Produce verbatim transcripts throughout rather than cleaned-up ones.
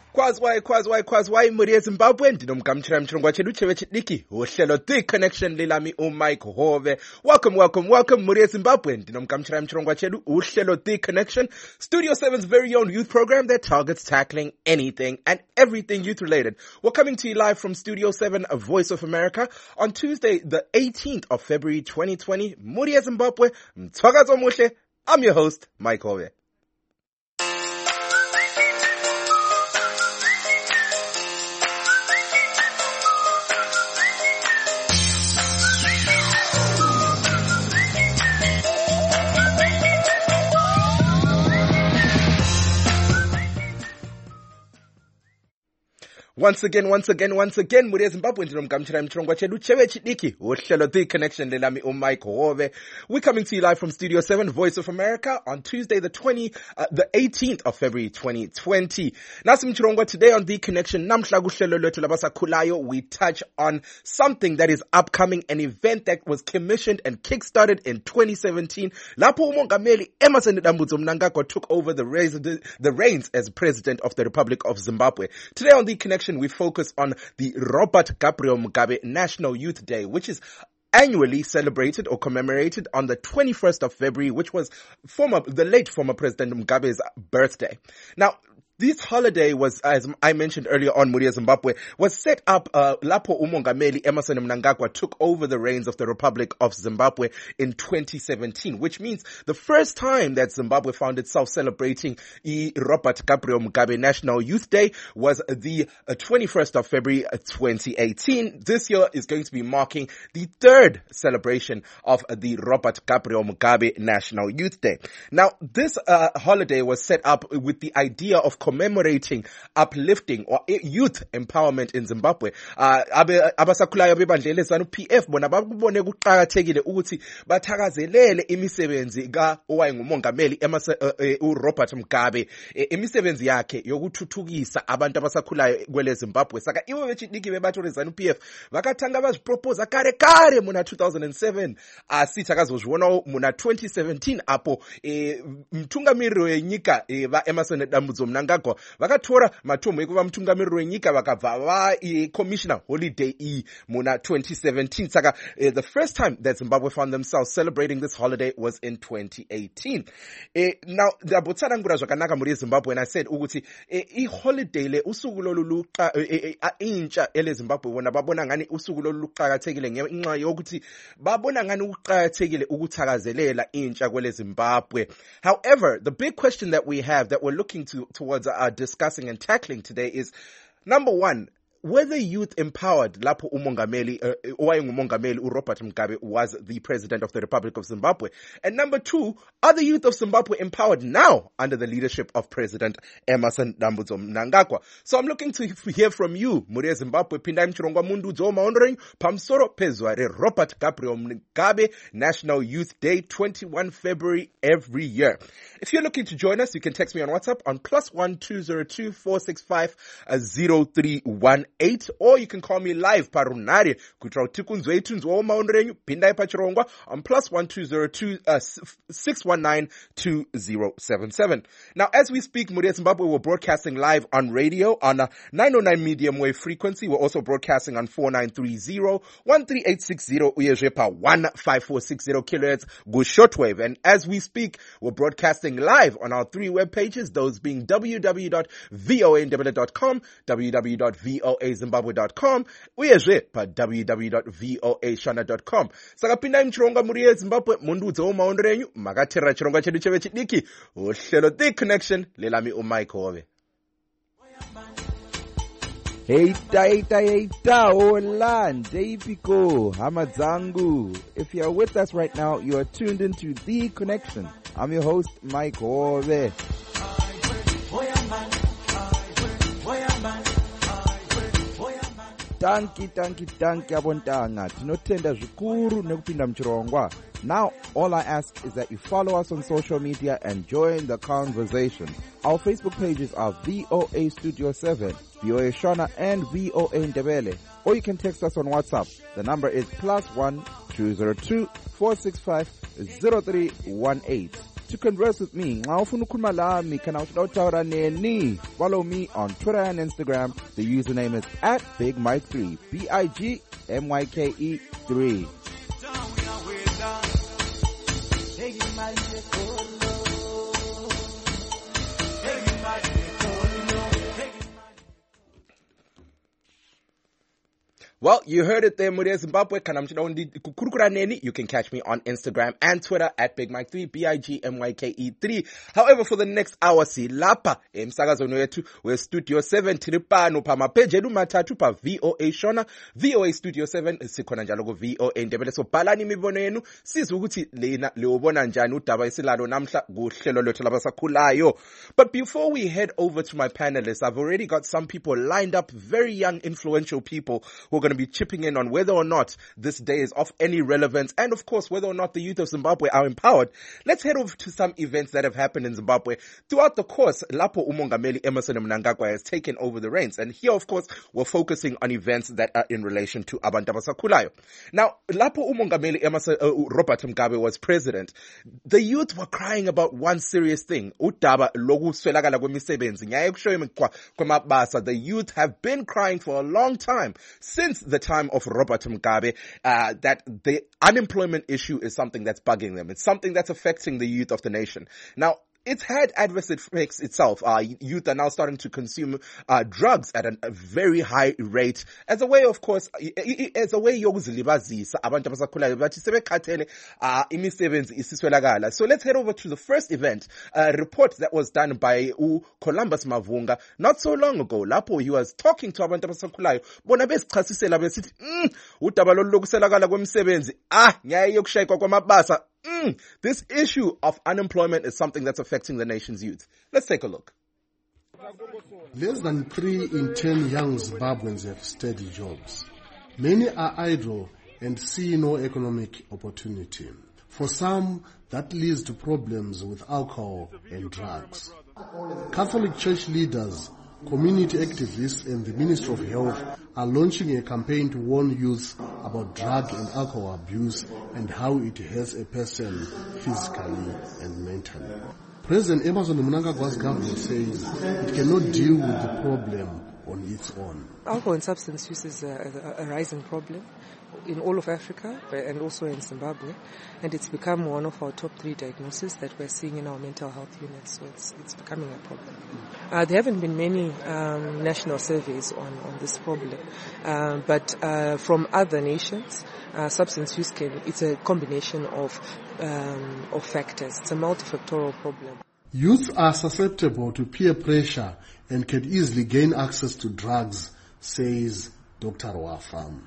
Kwazwai, kwazwai, kwazwai, muri Zimbabwe, ndinomgamchira mchirongwa chedu cheve chidiki, uhlelo The Connection lilami uMike Hove. Welcome, welcome, welcome, muri Zimbabwe, ndinomgamchira mchirongwa chedu, uhlelo The Connection, Studio seven's very own youth program that targets tackling anything and everything youth related. We're coming to you live from Studio seven, a Voice of America, on Tuesday, the eighteenth of February, twenty twenty. Muri Zimbabwe, mthwakazo muhle, I'm your host, Mike Hove. Once again, once again, once again, muri Zimbabwe, ndinomgamchira mchirongwa chedu cheve chidiki, uhlelo The Connection lilami uMike Hove. We're coming to you live from Studio seven, Voice of America, on Tuesday, the twenty, uh, the eighteenth of February, twenty twenty. Nasi mchirongwa, today on The Connection, namhla kuhlelo lwethu labasakhulayo, we touch on something that is upcoming, an event that was commissioned and kickstarted in twenty seventeen. Lapho umongameli Emmerson Dambudzo Mnangagwa took over the reins, the, the reins as President of the Republic of Zimbabwe. Today on The Connection, we focus on the Robert Gabriel Mugabe National Youth Day, which is annually celebrated or commemorated on the twenty-first of February, which was former, the late former President Mugabe's birthday. Now, this holiday was, as I mentioned earlier on, muri Zimbabwe, was set up, uh, lapho umongameli Emmerson Mnangagwa took over the reins of the Republic of Zimbabwe in twenty seventeen, which means the first time that Zimbabwe found itself celebrating the Robert Gabriel Mugabe National Youth Day was the uh, twenty-first of February, twenty eighteen. This year is going to be marking the third celebration of uh, the Robert Gabriel Mugabe National Youth Day. Now, this, uh, holiday was set up with the idea of commemorating, uplifting, or youth empowerment in Zimbabwe. Uh, abasakhulayo bebandlele zanu P F bona bakubone kuqhakathekile ukuthi bathakazelele imisebenzi ka owayengumongameli Emmerson uRobert Mugabe, imisebenzi yakhe yokuthuthukisa abantu abasakhulayo kwele Zimbabwe. Saka iwe bechidiki bebathu rezanu P F vakathanga bazipropose kare kare muna two thousand seven, asithi akazozviona muna twenty seventeen apo mtungamiri wenyika va Emmerson Dambudzo Mnangagwa vakatora matombo ekuva mutungamiriri wenyika vakabva va commissioner holiday e muna twenty seventeen. Saka uh, the first time that Zimbabwe found themselves celebrating this holiday was in twenty eighteen. Uh, now ndabotsanangura zvakanaka muri Zimbabwe, and I said ukuthi uh, i holiday le usuku lolu luqa intsha ele Zimbabwe bona babona ngani usuku lolu luqhakathekile ngenxa yokuthi babona ngani ukuqhakathekile ukuthakazelela intsha kwele Zimbabwe. However, the big question that we have that we're looking to towards uh, discussing and tackling today is, number one, whether youth empowered lapho umongameli uh, owayengumongameli uRobert Mugabe was the president of the Republic of Zimbabwe, and number two, are the youth of Zimbabwe empowered now under the leadership of President Emmerson Dambudzo Mnangagwa? So I'm looking to hear from you, muri Zimbabwe, pindai mchirongwa mundu dzo maondorenyu pamsoro pezwa re Robert Gabriel Mugabe National Youth Day, twenty-first February every year. If you're looking to join us, you can text me on WhatsApp on plus one two zero two four six five zero three one eight, or you can call me live parunari kutra utikunzwe itunzwa maondorenyu pindai pachirongwa on plus one two zero two six one nine two zero seven seven. Now, as we speak, muri Zimbabwe, we're broadcasting live on radio on a nine oh nine medium wave frequency. We're also broadcasting on four nine three zero, one three eight six zero, uyezhepa one five four six zero kilohertz go shortwave. And as we speak, we're broadcasting live on our three web pages, those being w w w dot voa ndebele dot com, w w w dot voa zimbabwe dot com, uyezve pa w w w dot voa shona dot com. Saka pindai mchirongwa muri Zimbabwe mundudze womaondorenyu makaterera chirongwa chedu cheve chidiki, uhlelo The Connection lelami uMike Hove. Heita, heita, heita, hola, Ndepiko, Hamadzangu. If you are with us right now, you are tuned into The Connection. I'm your host, Mike Hove. Tanki, tanki, tanki, abontanga. Tinotenda zvikuru nekupinda mchirongwa. Now, all I ask is that you follow us on social media and join the conversation. Our Facebook pages are V O A Studio seven, V O A Shona, and V O A Ndebele. Or you can text us on WhatsApp. The number is plus one two zero two four six five zero three one eight. to converse with me. Nxa ufuna ukukhuluma lami kana utawutaura neni. Follow me on Twitter and Instagram. The username is at Big Mike three. B I G M Y K E three. Well, you heard it there, Muria Zimbabwe. You can catch me on Instagram and Twitter at Big Mike three, B I G M Y K E three. However, for the next hour, si lapa, emsakazweni wethu, we Studio seven, tiripano pa mapeje edu matatu pa V O A Shona, V O A Studio seven, sikhona njalo ku V O A Ndebele. So bhalani imibono yenu, sizwe ukuthi lena leobona njani udaba isilalo namhla kuhlelo lwethu labasakhulayo. But before we head over to my panelists, I've already got some people lined up, very young, influential people who are going to be chipping in on whether or not this day is of any relevance, and of course whether or not the youth of Zimbabwe are empowered. Let's head over to some events that have happened in Zimbabwe throughout the course. Lapho uMongameli Emmerson Mnangagwa has taken over the reins, and here of course we're focusing on events that are in relation to abantu abasakhulayo. Now, lapho uMongameli Emmerson uh, Robert Mugabe was president, the youth were crying about one serious thing, udaba lokuswelakala kwemisebenzi. Ngiyaye kushoyo kwamabasa. The youth have been crying for a long time, since the time of Robert Mugabe, uh, that the unemployment issue is something that's bugging them. It's something that's affecting the youth of the nation. Now, it's had adverse effects itself. Uh, youth are now starting to consume uh, drugs at an, a very high rate as a way, of course, as a way yokuzilibazisa abantu abasakhulayo bathi sebekhathele uh, imisebenzi isiswelakala. So let's head over to the first event, a report that was done by U Columbus Mavunga not so long ago. Lapho he was talking to abantu abasakhulayo bona besichasisela besithi mm udaba lolu lokuswelakala kwemisebenzi ah ngiyaye yokushaywa kwamabasa. Mm, this issue of unemployment is something that's affecting the nation's youth. Let's take a look. Less than three in ten young Zimbabweans have steady jobs. Many are idle and see no economic opportunity. For some, that leads to problems with alcohol and drugs. Catholic Church leaders, community activists and the Ministry of Health are launching a campaign to warn youth about drug and alcohol abuse and how it hurts a person physically and mentally. President Emmerson Mnangagwa's government says it cannot deal with the problem on its own. Alcohol and substance use is a, a, a rising problem in all of Africa and also in Zimbabwe, and it's become one of our top three diagnoses that we're seeing in our mental health units, so it's, it's becoming a problem. Uh, there haven't been many um, national surveys on, on this problem, uh, but uh, from other nations, uh, substance use can, it's a combination of, um, of factors. It's a multifactorial problem. Youth are susceptible to peer pressure and can easily gain access to drugs, says Doctor Wafam.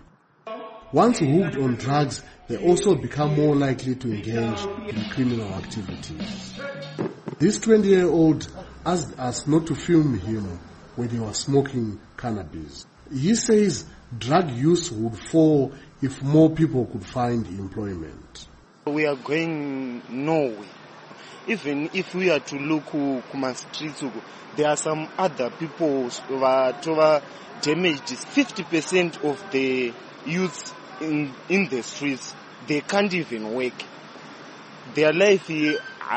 Once hooked on drugs, they also become more likely to engage in criminal activities. This twenty-year-old asked us not to film him when he was smoking cannabis. He says drug use would fall if more people could find employment. We are going nowhere. Even if we are to look at streets, there are some other people who are damaged. fifty percent of the youth in, in the streets, they can't even work. Their life is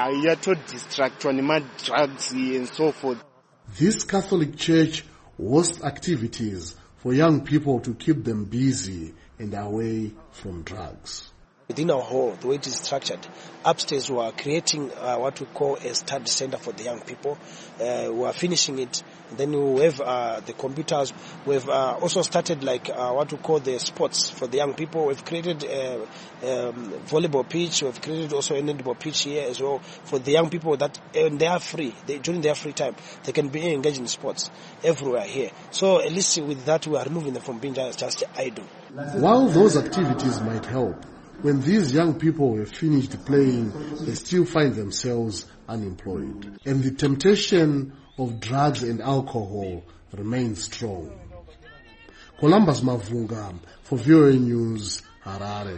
to distract, drugs and so forth. This Catholic Church hosts activities for young people to keep them busy and away from drugs. Within our hall, the way it is structured, upstairs we are creating uh, what we call a study center for the young people. Uh, we are finishing it. And then we have uh, the computers. We've uh, also started like uh, what we call the sports for the young people. We've created a um, volleyball pitch. We've created also a netball pitch here as well for the young people that when they are free, they, during their free time, they can be engaged in sports everywhere here. So at least with that, we are removing them from being just, just idle. While those activities might help, when these young people have finished playing, they still find themselves unemployed. And the temptation of drugs and alcohol remains strong. Columbus Mavunga for V O A News, Harare.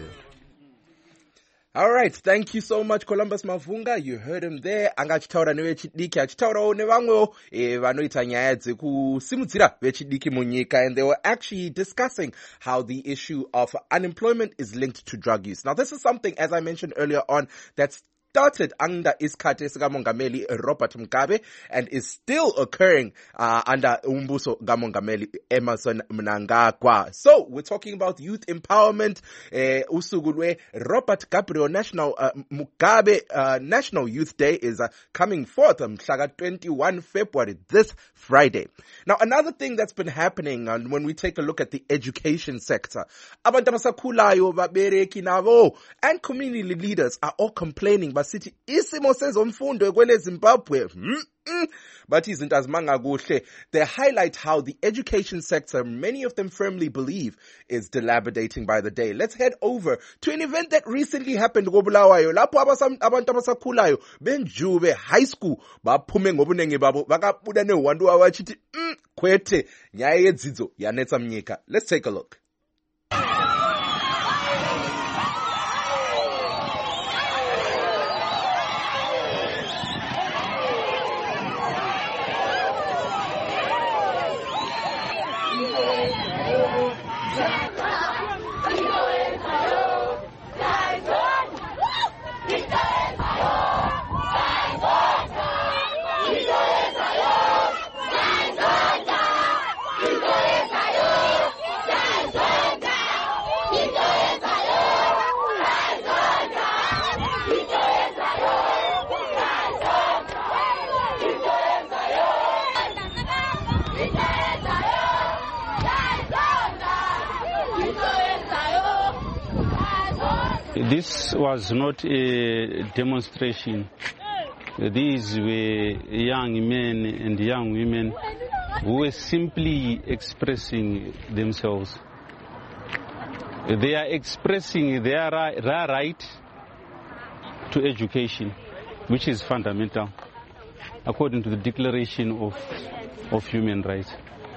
All right, thank you so much, Columbus Mavunga. You heard him there. Angachitaura newe chidiki, achitaura ne vamwewo eh vanoita nyaya dzekusimudzira vechidiki munyika, and they were actually discussing how the issue of unemployment is linked to drug use. Now, this is something, as I mentioned earlier on, that's started under isikhathi sikamongameli Robert Mugabe and is still occurring uh, under umbuso kamongameli Emmerson Mnangagwa. So we're talking about youth empowerment. Uh, usuku lwe Robert Gabriel National uh, Mugabe uh, National Youth Day is uh, coming forth on twenty-first February, this Friday. Now, another thing that's been happening uh, when we take a look at the education sector, abantu abasakhulayo, babereki nabo, and community leaders are all complaining basithi isimo sezomfundo kwele Zimbabwe mm -mm. But izinto azimanga kuhle. They highlight how the education sector, many of them firmly believe, is dilapidating by the day. Let's head over to an event that recently happened koBulawayo lapho abantu abasakhulayo benjube high school baphume ngobunengi babo bakabuda newantu wabachithi mm kwethe nyaya yedzidzo yanetsa mnyika. Let's take a look. This was not a demonstration. These were young men and young women who were simply expressing themselves. They are expressing their, their right to education, which is fundamental, according to the Declaration of, of Human Rights.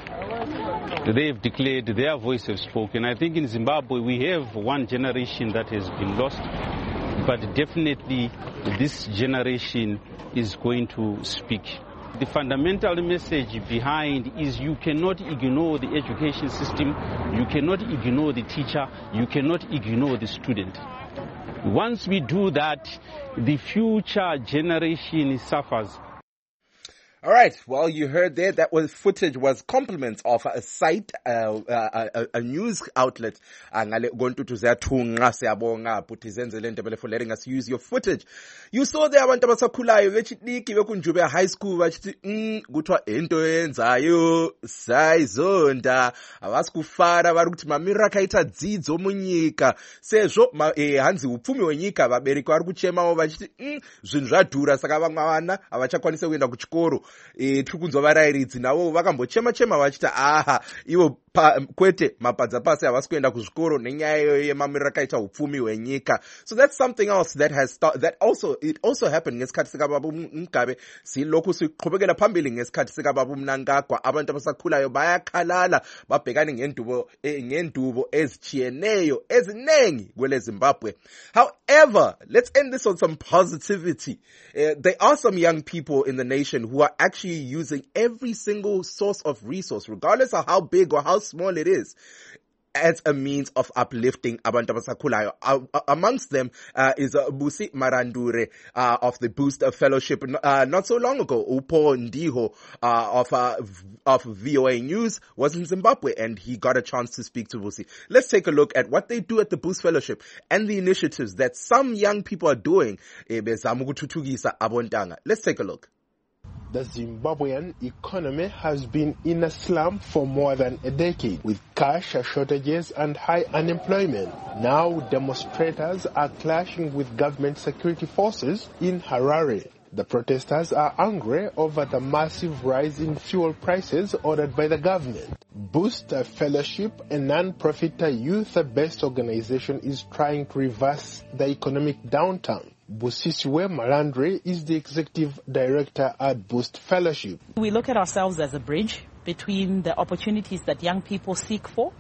They have declared, their voice has spoken. I think in Zimbabwe we have one generation that has been lost, but definitely this generation is going to speak. The fundamental message behind is you cannot ignore the education system, you cannot ignore the teacher, you cannot ignore the student. Once we do that, the future generation suffers. All right. Well, you heard there that was footage was compliments of a site, uh, uh, a, a news outlet. Going to Zatunga, Seabonga, Putizenzelente for letting us use your footage. You saw there abantu abasakhulayo bechitiki bekunjube high school bachithi mm kuthiwa into yenzayo sayizonda abasikufara bari kuti mamira kaita dzidzo munyika sezvo eh, hanzi upfumi wenyika vabereki vari kuchemawo vachithi mm zvinhu zvadhura saka vamwe vana havachakwanise kuenda kuchikoro. E, tiri kunzwa varairidzi navo vakambochema chema vachiti aha ivo pa, kwete mapadza pasi havasi kuenda kuzvikoro nenyaya yemamiriro akaita upfumi hwenyika. So that's something else that has start, that also it also happened ngesikhathi sikaBaba Mugabe. Silokhu siqhubekela phambili ngesikhathi sikaBaba Mnangagwa. Abantu abasakhulayo bayakhalala babhekane ngendubo eh, ngendubo ezichiyeneyo ezinengi kwele Zimbabwe. However, let's end this on some positivity. Uh, there are some young people in the nation who are actually using every single source of resource, regardless of how big or how small it is, as a means of uplifting abantu abasakhulayo. Uh, uh, amongst them uh, is uh, Busi Marandure uh, of the Boost Fellowship. Uh, not so long ago, Upo Ndiho uh, of uh, of V O A News was in Zimbabwe, and he got a chance to speak to Busi. Let's take a look at what they do at the Boost Fellowship and the initiatives that some young people are doing. Let's take a look. The Zimbabwean economy has been in a slump for more than a decade, with cash shortages and high unemployment. Now demonstrators are clashing with government security forces in Harare. The protesters are angry over the massive rise in fuel prices ordered by the government. Boost Fellowship, a non-profit youth-based organization, is trying to reverse the economic downturn. Busisiwe Malandre is the executive director at Boost Fellowship. We look at ourselves as a bridge between the opportunities that young people seek for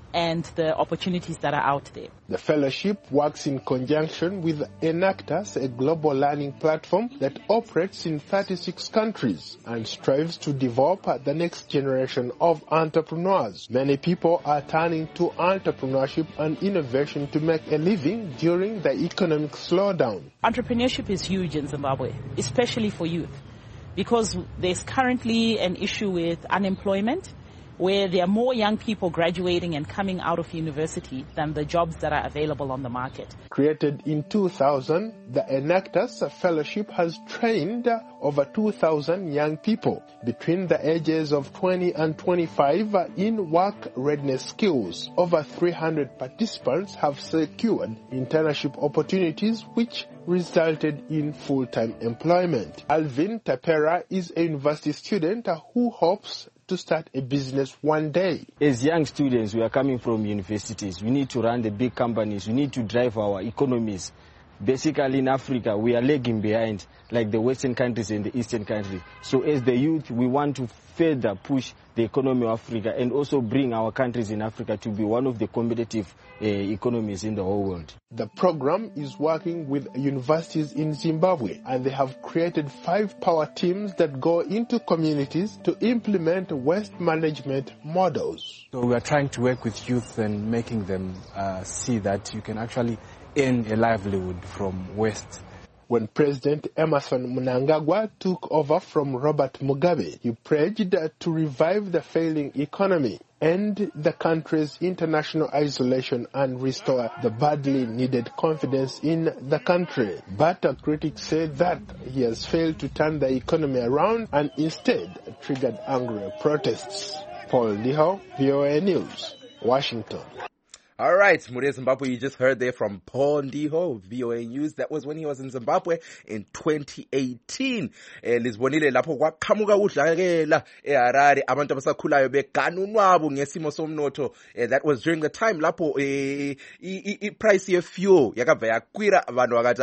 and the opportunities that are out there. The fellowship works in conjunction with Enactus, a global learning platform that operates in thirty-six countries and strives to develop the next generation of entrepreneurs. Many people are turning to entrepreneurship and innovation to make a living during the economic slowdown. Entrepreneurship is huge in Zimbabwe, especially for youth, because there's currently an issue with unemployment, where there are more young people graduating and coming out of university than the jobs that are available on the market. Created in two thousand, the Enactus Fellowship has trained over two thousand young people between the ages of twenty and twenty-five in work readiness skills. Over three hundred participants have secured internship opportunities which resulted in full-time employment. Alvin Tapera is a university student who hopes to start a business one day. As young students, we are coming from universities. We need to run the big companies. We need to drive our economies. Basically, in Africa, we are lagging behind, like the Western countries and the Eastern countries. So as the youth, we want to further push the economy of Africa and also bring our countries in Africa to be one of the competitive uh, economies in the whole world. The program is working with universities in Zimbabwe, and they have created five power teams that go into communities to implement waste management models. So we are trying to work with youth and making them uh, see that you can actually earn a livelihood from waste. When President Emmerson Mnangagwa took over from Robert Mugabe, he pledged to revive the failing economy, end the country's international isolation, and restore the badly needed confidence in the country. But critics say that he has failed to turn the economy around and instead triggered angry protests. Paul Liho, V O A News, Washington. All right, Mure Zimbabwe, you just heard there from Paul Ndiho, V O A News. That was when he was in Zimbabwe in twenty eighteen. Eh, Lizbonile lapho kwaqhamuka udlakela eHarare abantu abasakhulayo beganunwabo ngesimo somnotho. That was during the time lapho eh I price ye fuel yakava yakwira abantu akathi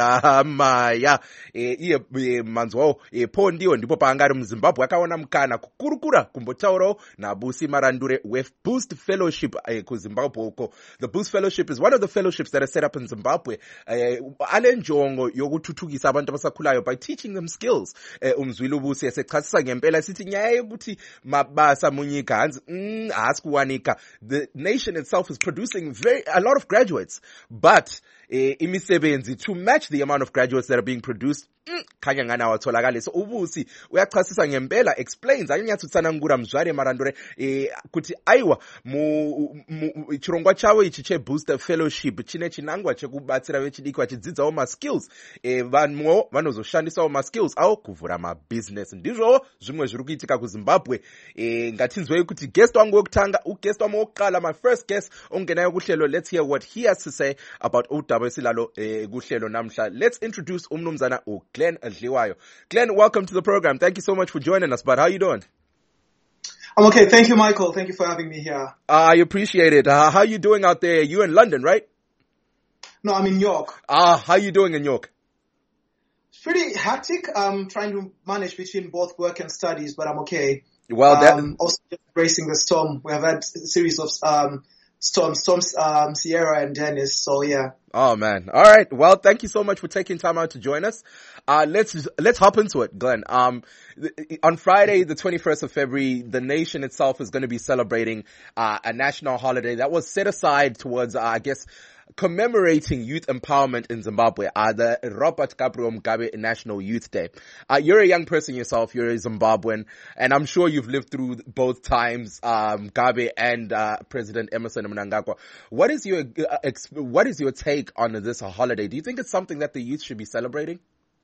amaya eh manzwo eh Paul Ndiho ndipo pangari muZimbabwe akaona mkana kukurukura kumbotauro na Busi Marandure with Boost Fellowship eh ku Zimbabwe uko. The Boost Fellowship is one of the fellowships that are set up in Zimbabwe. Alenjongo yokuthuthukisa abantu abasakhulayo by teaching them skills. Umzwili ubusi esechasisa ngempela sithi nyaye ukuthi mabasa munyika hansi mm asikuwanika. The nation itself is producing very a lot of graduates, but imisebenzi to match the amount of graduates that are being produced khanya ngana watholakala. So ubusi uyachasisa ngempela explains anyathi utsanangura mzware Marandure eh kuti aiwa mu chirongwa chawo ichi che Booster Fellowship chine chinangwa chekubatsira vechidiki vachidzidzawo ma skills eh vanwo vanozoshandisawo ma skills awo kuvhura ma business. Ndizvo zvimwe zviri kuitika kuZimbabwe. eh ngatinzwei kuti guest wangu wekutanga uguest wami wokuqala, my first guest ongenayo kuhlelo. Let's hear what he has to say about udaba esilalo eh kuhlelo namhla. Let's introduce umnumzana u Glenn Dliwayo. Glenn, welcome to the program. Thank you so much for joining us. But how are you doing? I'm okay. Thank you, Michael. Thank you for having me here. Uh, I appreciate it. Uh, how are you doing out there? You're in London, right? No, I'm in York. Ah, uh, how are you doing in York? It's pretty hectic. I'm trying to manage between both work and studies, but I'm okay. Well, that... Um, also embracing the storm. We have had a series of um, storms, storms, um, Sierra and Dennis. So yeah. Oh man. All right. Well, thank you so much for taking time out to join us. Uh, let's, let's hop into it, Glenn. Um, th- on Friday, the twenty-first of February, the nation itself is going to be celebrating, uh, a national holiday that was set aside towards, uh, I guess, commemorating youth empowerment in Zimbabwe, uh, the Robert Gabriel Mugabe National Youth Day. Uh, you're a young person yourself, you're a Zimbabwean, and I'm sure you've lived through both times, um, Mugabe and, uh, President Emmerson Mnangagwa. What is your, uh, ex- what is your take on this holiday? Do you think it's something that the youth should be celebrating?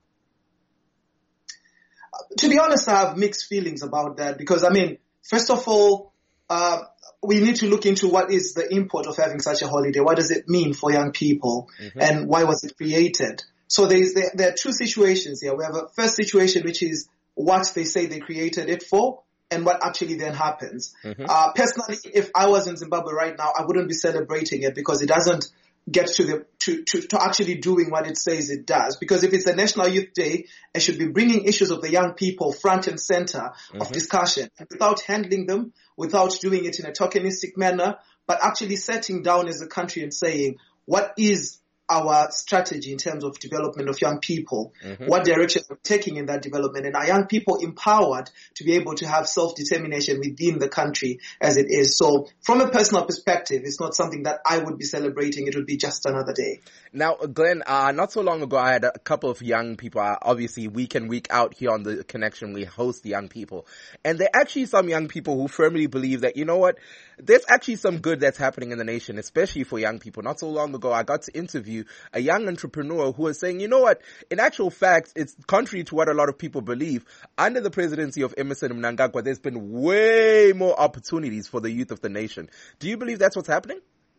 To be honest, I have mixed feelings about that because, I mean, first of all, uh, we need to look into what is the import of having such a holiday. What does it mean for young people, mm-hmm. and why was it created? So there's, there, there are two situations here. We have a first situation, which is what they say they created it for and what actually then happens. Mm-hmm. Uh, personally, if I was in Zimbabwe right now, I wouldn't be celebrating it because it doesn't get to the to, to, to actually doing what it says it does. Because if it's a National Youth Day, it should be bringing issues of the young people front and center mm-hmm. of discussion, without handling them, without doing it in a tokenistic manner, but actually setting down as a country and saying, what is our strategy in terms of development of young people? Mm-hmm. What direction we're taking in that development? And are young people empowered to be able to have self-determination within the country as it is? So from a personal perspective, it's not something that I would be celebrating. It would be just another day. Now, Glenn, uh, not so long ago, I had a couple of young people, uh, obviously week in, week out here on The Connection, we host the young people. And there are actually some young people who firmly believe that, you know what, there's actually some good that's happening in the nation, especially for young people. Not so long ago, I got to interview a young entrepreneur who was saying, you know what, in actual fact, it's contrary to what a lot of people believe. Under the presidency of Emmerson Mnangagwa, there's been way more opportunities for the youth of the nation. Do you believe that's what's happening?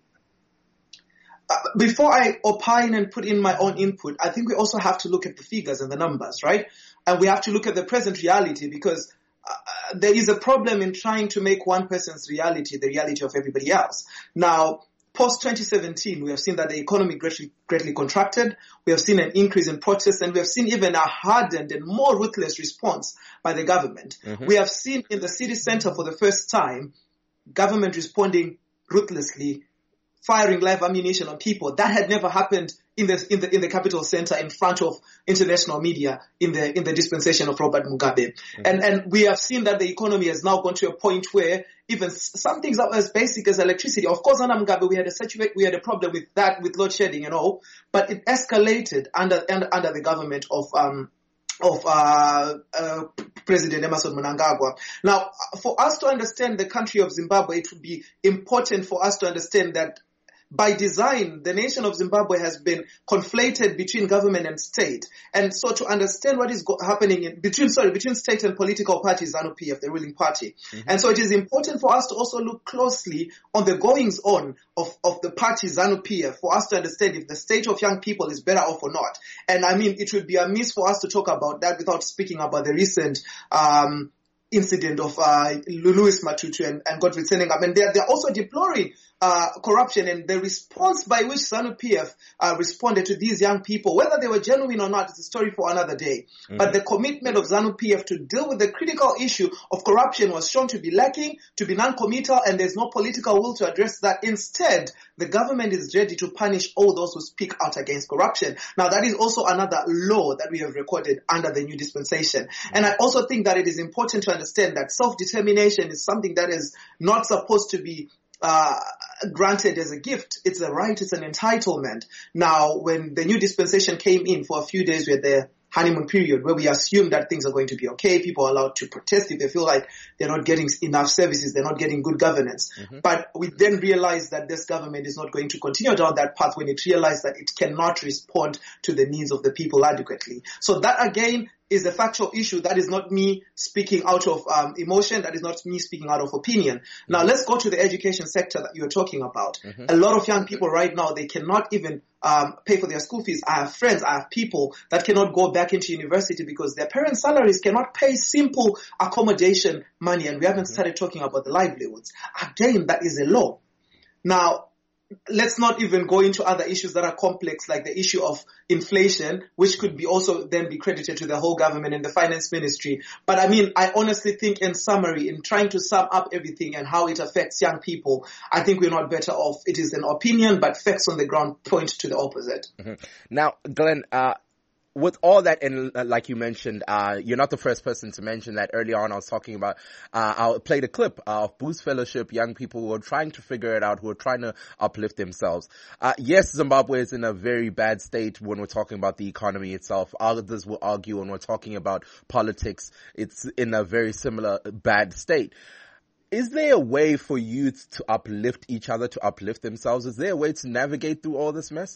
Uh, before I opine and put in my own input, I think we also have to look at the figures and the numbers, right? And we have to look at the present reality, because uh, there is a problem in trying to make one person's reality the reality of everybody else. Now, post twenty seventeen, we have seen that the economy greatly, greatly contracted. We have seen an increase in protests, and we have seen even a hardened and more ruthless response by the government. Mm-hmm. We have seen in the city center for the first time, government responding ruthlessly, firing live ammunition on people. That had never happened in the in the in the capital center in front of international media in the in the dispensation of Robert Mugabe. Mm-hmm. And and we have seen that the economy has now gone to a point where even some things are as basic as electricity. Of course, under Mugabe we had a situation, we had a problem with that, with load shedding and all, but it escalated under under, under the government of um of uh, uh, President Emmerson Mnangagwa. Now, for us to understand the country of Zimbabwe, it would be important for us to understand that by design, the nation of Zimbabwe has been conflated between government and state. And so to understand what is go- happening in, between, sorry, between state and political parties, ZANU P F, the ruling party. Mm-hmm. And so it is important for us to also look closely on the goings on of, of the party ZANU P F for us to understand if the state of young people is better off or not. And I mean, it would be amiss for us to talk about that without speaking about the recent, um, incident of uh, Louis Matutu and, and Godfrey Senengam. And they're, they're also deploring uh, corruption, and the response by which ZANU P F uh, responded to these young people, whether they were genuine or not, is a story for another day. Mm-hmm. But the commitment of ZANU P F to deal with the critical issue of corruption was shown to be lacking, to be non-committal, and there's no political will to address that. Instead, the government is ready to punish all those who speak out against corruption. Now, that is also another law that we have recorded under the new dispensation. Mm-hmm. And I also think that it is important to understand that self-determination is something that is not supposed to be uh, granted as a gift. It's a right, it's an entitlement. Now, when the new dispensation came in for a few days, we had the honeymoon period where we assume that things are going to be okay. People are allowed to protest if they feel like they're not getting enough services, they're not getting good governance. Mm-hmm. But we then realize that this government is not going to continue down that path when it realized that it cannot respond to the needs of the people adequately. So that again is a factual issue. That is not me speaking out of um, emotion. That is not me speaking out of opinion. Mm-hmm. Now let's go to the education sector that you're talking about. Mm-hmm. A lot of young people right now, they cannot even um, pay for their school fees. I have friends, I have people that cannot go back into university because their parents' salaries cannot pay simple accommodation money, and we haven't mm-hmm. started talking about the livelihoods. Again, that is a law. Now, let's not even go into other issues that are complex, like the issue of inflation, which could be also then be credited to the whole government and the finance ministry. But I mean, I honestly think in summary, in trying to sum up everything and how it affects young people, I think we're not better off. It is an opinion, but facts on the ground point to the opposite. Mm-hmm. Now, Glenn, uh, with all that, and uh, like you mentioned, uh, you're not the first person to mention that. Earlier on, I was talking about, uh, I played a clip uh, of Boost Fellowship, young people who are trying to figure it out, who are trying to uplift themselves. Uh, yes, Zimbabwe is in a very bad state when we're talking about the economy itself. Others will argue when we're talking about politics, it's in a very similar bad state. Is there a way for youth to uplift each other, to uplift themselves? Is there a way to navigate through all this mess?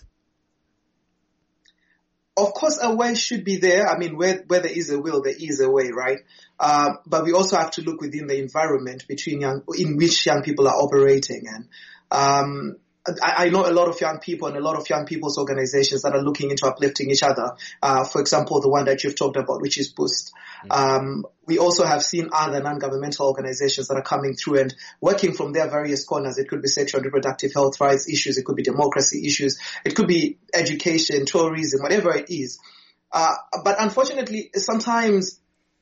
Of course, a way should be there. I mean, where, where there is a will, there is a way, right? Um, but we also have to look within the environment between young, in which young people are operating. And um, I, I know a lot of young people and a lot of young people's organizations that are looking into uplifting each other. Uh, for example, the one that you've talked about, which is Boost. Mm-hmm. Um, we also have seen other non-governmental organizations that are coming through and working from their various corners. It could be sexual and reproductive health rights issues. It could be democracy issues. It could be education, tourism, whatever it is. Uh, but unfortunately, sometimes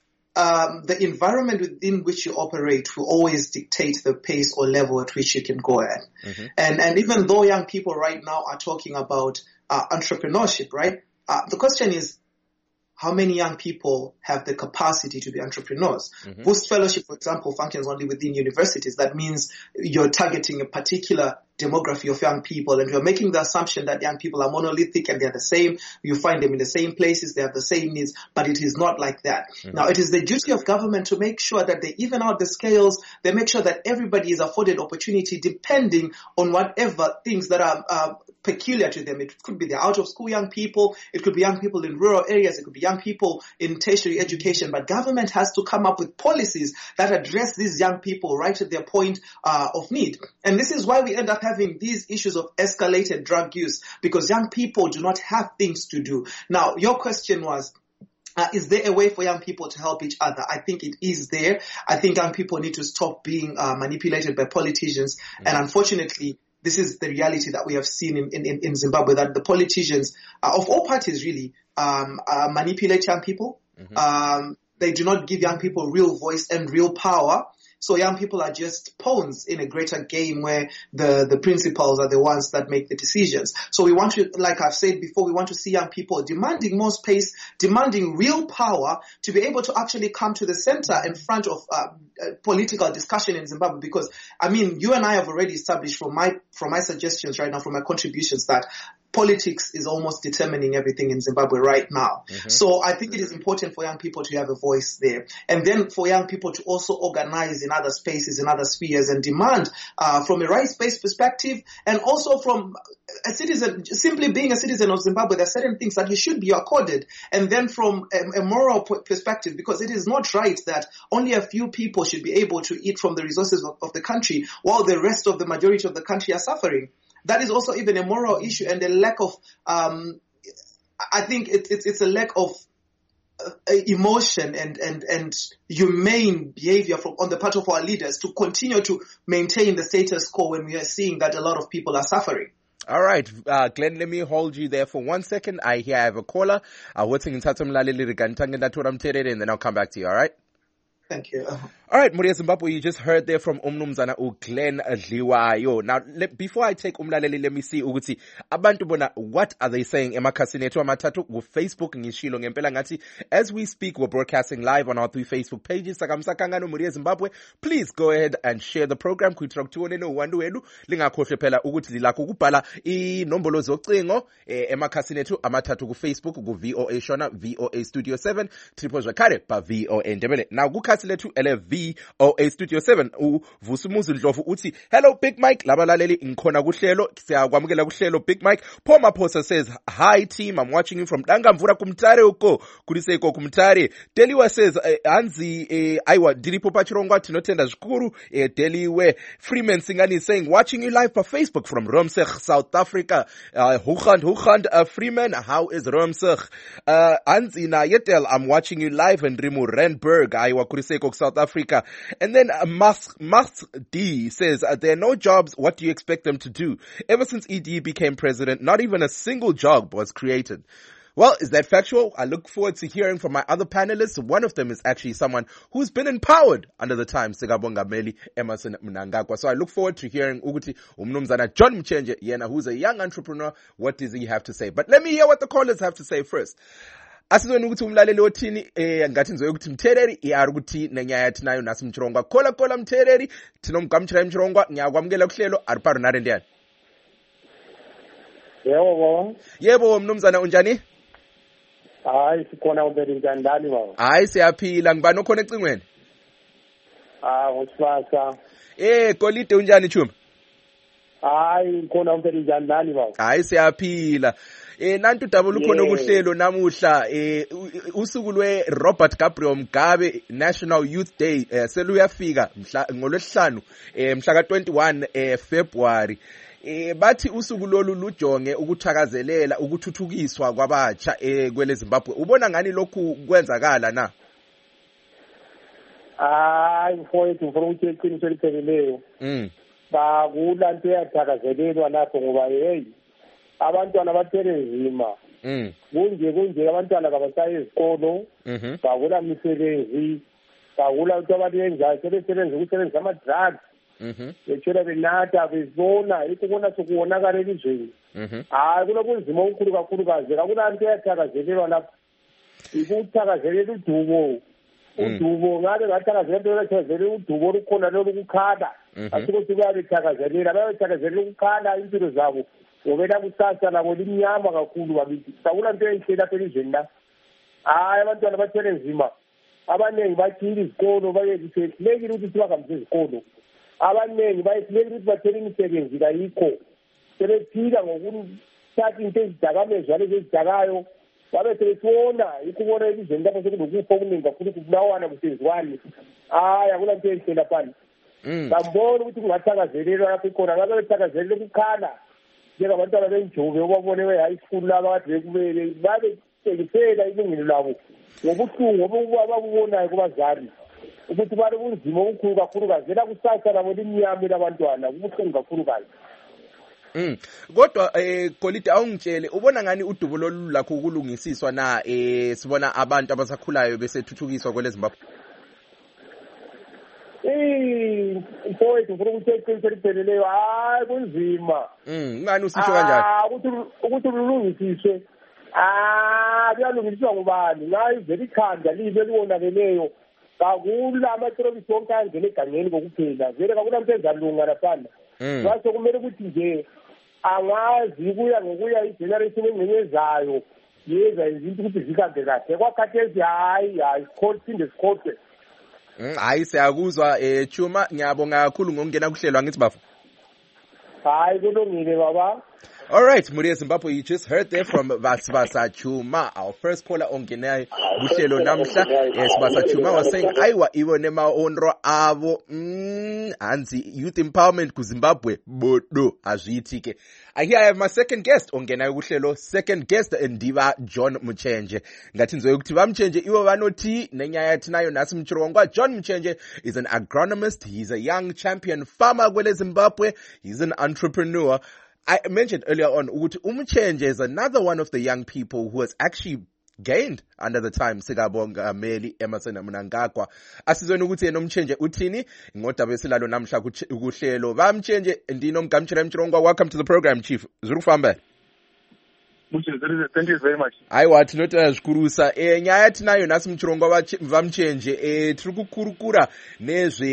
Um, the environment within which you operate will always dictate the pace or level at which you can go at. Mm-hmm. And, and even though young people right now are talking about uh, entrepreneurship, right? Uh, the question is, how many young people have the capacity to be entrepreneurs? Mm-hmm. Boost Fellowship, for example, functions only within universities. That means you're targeting a particular demography of young people, and you're making the assumption that young people are monolithic and they're the same. You find them in the same places, they have the same needs, but it is not like that. Mm-hmm. Now, it is the duty of government to make sure that they even out the scales, they make sure that everybody is afforded opportunity depending on whatever things that are uh, peculiar to them. It could be the out-of-school young people, it could be young people in rural areas, it could be young people in tertiary education, but government has to come up with policies that address these young people right at their point uh, of need. And this is why we end up having these issues of escalated drug use, because young people do not have things to do. Now, your question was, Uh, is there a way for young people to help each other? I think it is there. I think young people need to stop being uh, manipulated by politicians. Mm-hmm. And unfortunately, this is the reality that we have seen in, in, in Zimbabwe, that the politicians uh, of all parties really um, uh, manipulate young people. Mm-hmm. Um, they do not give young people real voice and real power. So young people are just pawns in a greater game where the, the principals are the ones that make the decisions. So we want to, like I've said before, we want to see young people demanding more space, demanding real power to be able to actually come to the center in front of uh, uh, political discussion in Zimbabwe. Because, I mean, you and I have already established from my, from my suggestions right now, from my contributions, that politics is almost determining everything in Zimbabwe right now. Mm-hmm. So I think it is important for young people to have a voice there. And then for young people to also organize in other spaces, in other spheres, and demand uh, from a rights-based perspective, and also from a citizen, simply being a citizen of Zimbabwe, there are certain things that you should be accorded. And then from a, a moral perspective, because it is not right that only a few people should be able to eat from the resources of, of the country while the rest of the majority of the country are suffering. That is also even a moral issue and a lack of, um, I think it, it, it's a lack of uh, emotion and, and, and humane behavior from, on the part of our leaders to continue to maintain the status quo when we are seeing that a lot of people are suffering. All right, uh, Glenn, let me hold you there for one second. I hear I have a caller. Uh, what's in Tatum Lalili and then I'll come back to you, all right? Thank you. Uh-huh. All right, Muria Zimbabwe, you just heard there from Umnumzana Glenn Dliwayo. Now, let, before I take Umlaleli, let me see ukuthi abantu bona, what are they saying emakhasini ethu amathathu ku Facebook ngishilo ngempela ngathi. As we speak, we're broadcasting live on our three Facebook pages. Sakamsakangano Muria Zimbabwe. Please go ahead and share the program. Kuitrak tuone no wandu wenu lingakhohle phela ukuthi lilakho ukubhala inombolo zocingo emakhasini ethu amathathu ku Facebook ku V O A Shona V O A Studio seven triple zwekare pa V O A Ndebele. Now kukhasi lethu ele V O A Studio seven uvusumuzi Ndlovu uthi hello Big Mike labalaleli ngikhona kuhlelo siyakwamukela kuhlelo Big Mike. Paul Maposa says hi team, I'm watching you from Dangamvura kumtare uko kuliseko kumtare. Deliwa says eh, hanzi eh, aiwa dilipo pachirongwa tinotenda zvikuru eh, Deliwe. Freeman Singani is saying watching you live on Facebook from Romseg, South Africa. uh, Huchand Huchand uh, Freeman, how is Romseg? uh, Hanzi na Yetel, I'm watching you live in Rimu Renberg, aiwa kuliseko South Africa. And then uh, Mas, Mas D says uh, there are no jobs, what do you expect them to do? Ever since E D became president, not even a single job was created. Well, is that factual? I look forward to hearing from my other panelists. One of them is actually someone who's been empowered under the time Sigabonga Meli Emerson Mnangagwa. So I look forward to hearing Uguti Umnumzana John Mchenje Yena, who's a young entrepreneur. What does he have to say? But let me hear what the callers have to say first. Asizweni ukuthi umlaleli othini eh ngathi ngizoye ukuthi Mthereri iyari ukuthi nenyaya yathi nayo nasi Mchirongwa. Kola kola Mthereri tinomgamchira Mchirongwa ngiyakwamukela kuhlelo ariparo nare ndiyani. Yebo baba. Yebo mnumzana unjani? Hayi sikhona ubeli njani ndani baba? Hayi siyaphila, ngibani okhona ecingweni? Ah usasa. Eh Kolide unjani chuma? Hayi khona ubeli njani ndani baba? Hayi siyaphila. Eh nantu dabula ukhona kuhlelo namuhla eh usuku lwe Robert Gabriel Mugabe National Youth Day eh seluyafika mhla ngolwesihlanu eh mhla ka twenty-one eh February. eh bathi usuku lolu lujonge ukuthakazelela ukuthuthukiswa kwabatsha eh kwele Zimbabwe. Ubona ngani lokhu kwenzakala na? Hayi mfowethu ngifuna ukuthi iqiniso elipheleleyo. Mm. Ba kulanto yathakazelelwa lapho ngoba hey abantwana bathele nzima. Mm. Kunje kunje abantwana kabasayi ezikolo. Mhm. Bakula misebenzi. Bakula ukuthi abantu benzayo sebesebenza ukusebenzisa ama drugs. Mhm. Betshela benatha bezibona ikubona sokuwonakala elizweni. Mhm. Hayi kulobunzima obukhulu kakhulu kaze akulanto yathakazelelwa lapho. Ikuthakazelela udubo. Udubo ngabe ngathakazelela ngathakazelela udubo olukhona lokukhala. Asiko sibabethakazelela bayethakazelela ukukhala impilo zabo. Ngobela kusasa labo limnyama kakhulu babithi. Sakulanto enhle lapha elizweni la. Hayi abantwana bathele nzima. Abanengi bathile izikolo bayehlekile ukuthi sibakamse izikolo. Abanengi bayehlekile ukuthi bathele imisebenzi kayikho. Sebephila ngokuthatha into ezidakamezwa lezi ezidakayo. Babe sebesibona ikubona elizweni lapho sekunokufa okuningi kakhulu kubulawana kusenziwani. Hayi akulanto enhle lapha. Ngambona ukuthi kungathakazelelwa lapho ikhona ngabe bethakazelela ukukhala. Njengabantwana benjube obabone we-high school laba kade bekubele babe tekisela ilungelo labo ngobuhlungu obubonayo kubazali ukuthi bale kunzima okukhulu kakhulu kaze la kusasa labo limnyama labantwana kubuhlungu kakhulu kaze. Mm. Kodwa eh Kolide awungitshele ubona ngani udubo lolu lakho ukulungisiswa na eh sibona abantu abasakhulayo besethuthukiswa kwele Zimbabwe. Eh mfowethu ufuna ukuthi iqiniso elipheleleyo hayi kunzima. Mm ngani usisho kanjani? Ah ukuthi ukuthi ulungisiswe. Ah kuyalungiswa ngubani ngayi vele ikhanda libe liwonakeleyo. Kakula amatrobisi wonke angene egangeni kokuphela vele kakulanto ezalunga lapha. Ngaso kumele ukuthi nje angazi kuya ngokuya igeneration engenezayo yeza izinto ukuthi zikambe kahle kwakhathezi hayi hayi siphinde sikhothe. Hayi siyakuzwa eh Chuma ngiyabonga kakhulu ngokungena kuhlelwa ngithi bafu. Hayi kulungile baba. All right, Muria Zimbabwe, you just heard there from Vasvasa Chuma, our first caller on Genai Bushelo Namsha. Yes, Vasvasa Chuma was saying, Aiwa, Iwo Nema Onro Avo, mm, Anzi, Youth Empowerment ku Zimbabwe, Bodo, Azitike. I hear I have my second guest on Genai Bushelo, second guest, Ndiva John Muchenje. Ngatinzo Yuktiva Mchenje, Iwo Vanoti, Nenya Tinayo Nasim Chirongwa. John Muchenje is an agronomist, he's a young champion farmer Gwele Zimbabwe, he's an entrepreneur. I mentioned earlier on, Uguti Umchenje is another one of the young people who has actually gained under the time Sigabonga Meli Emerson Mnangagwa. Asizweni ukuthi yena Umchenje uthini ngodaba esilalo namhla kuhlelo. Ba Mchenje ndino Mgamchira Mchirongwa, welcome to the program chief. Zurufamba. Thank you very much. Aiwa tinotera zvikurusa e nyaya tinayo nasi Mchirongwa vamchenje e tiri kukurukura nezve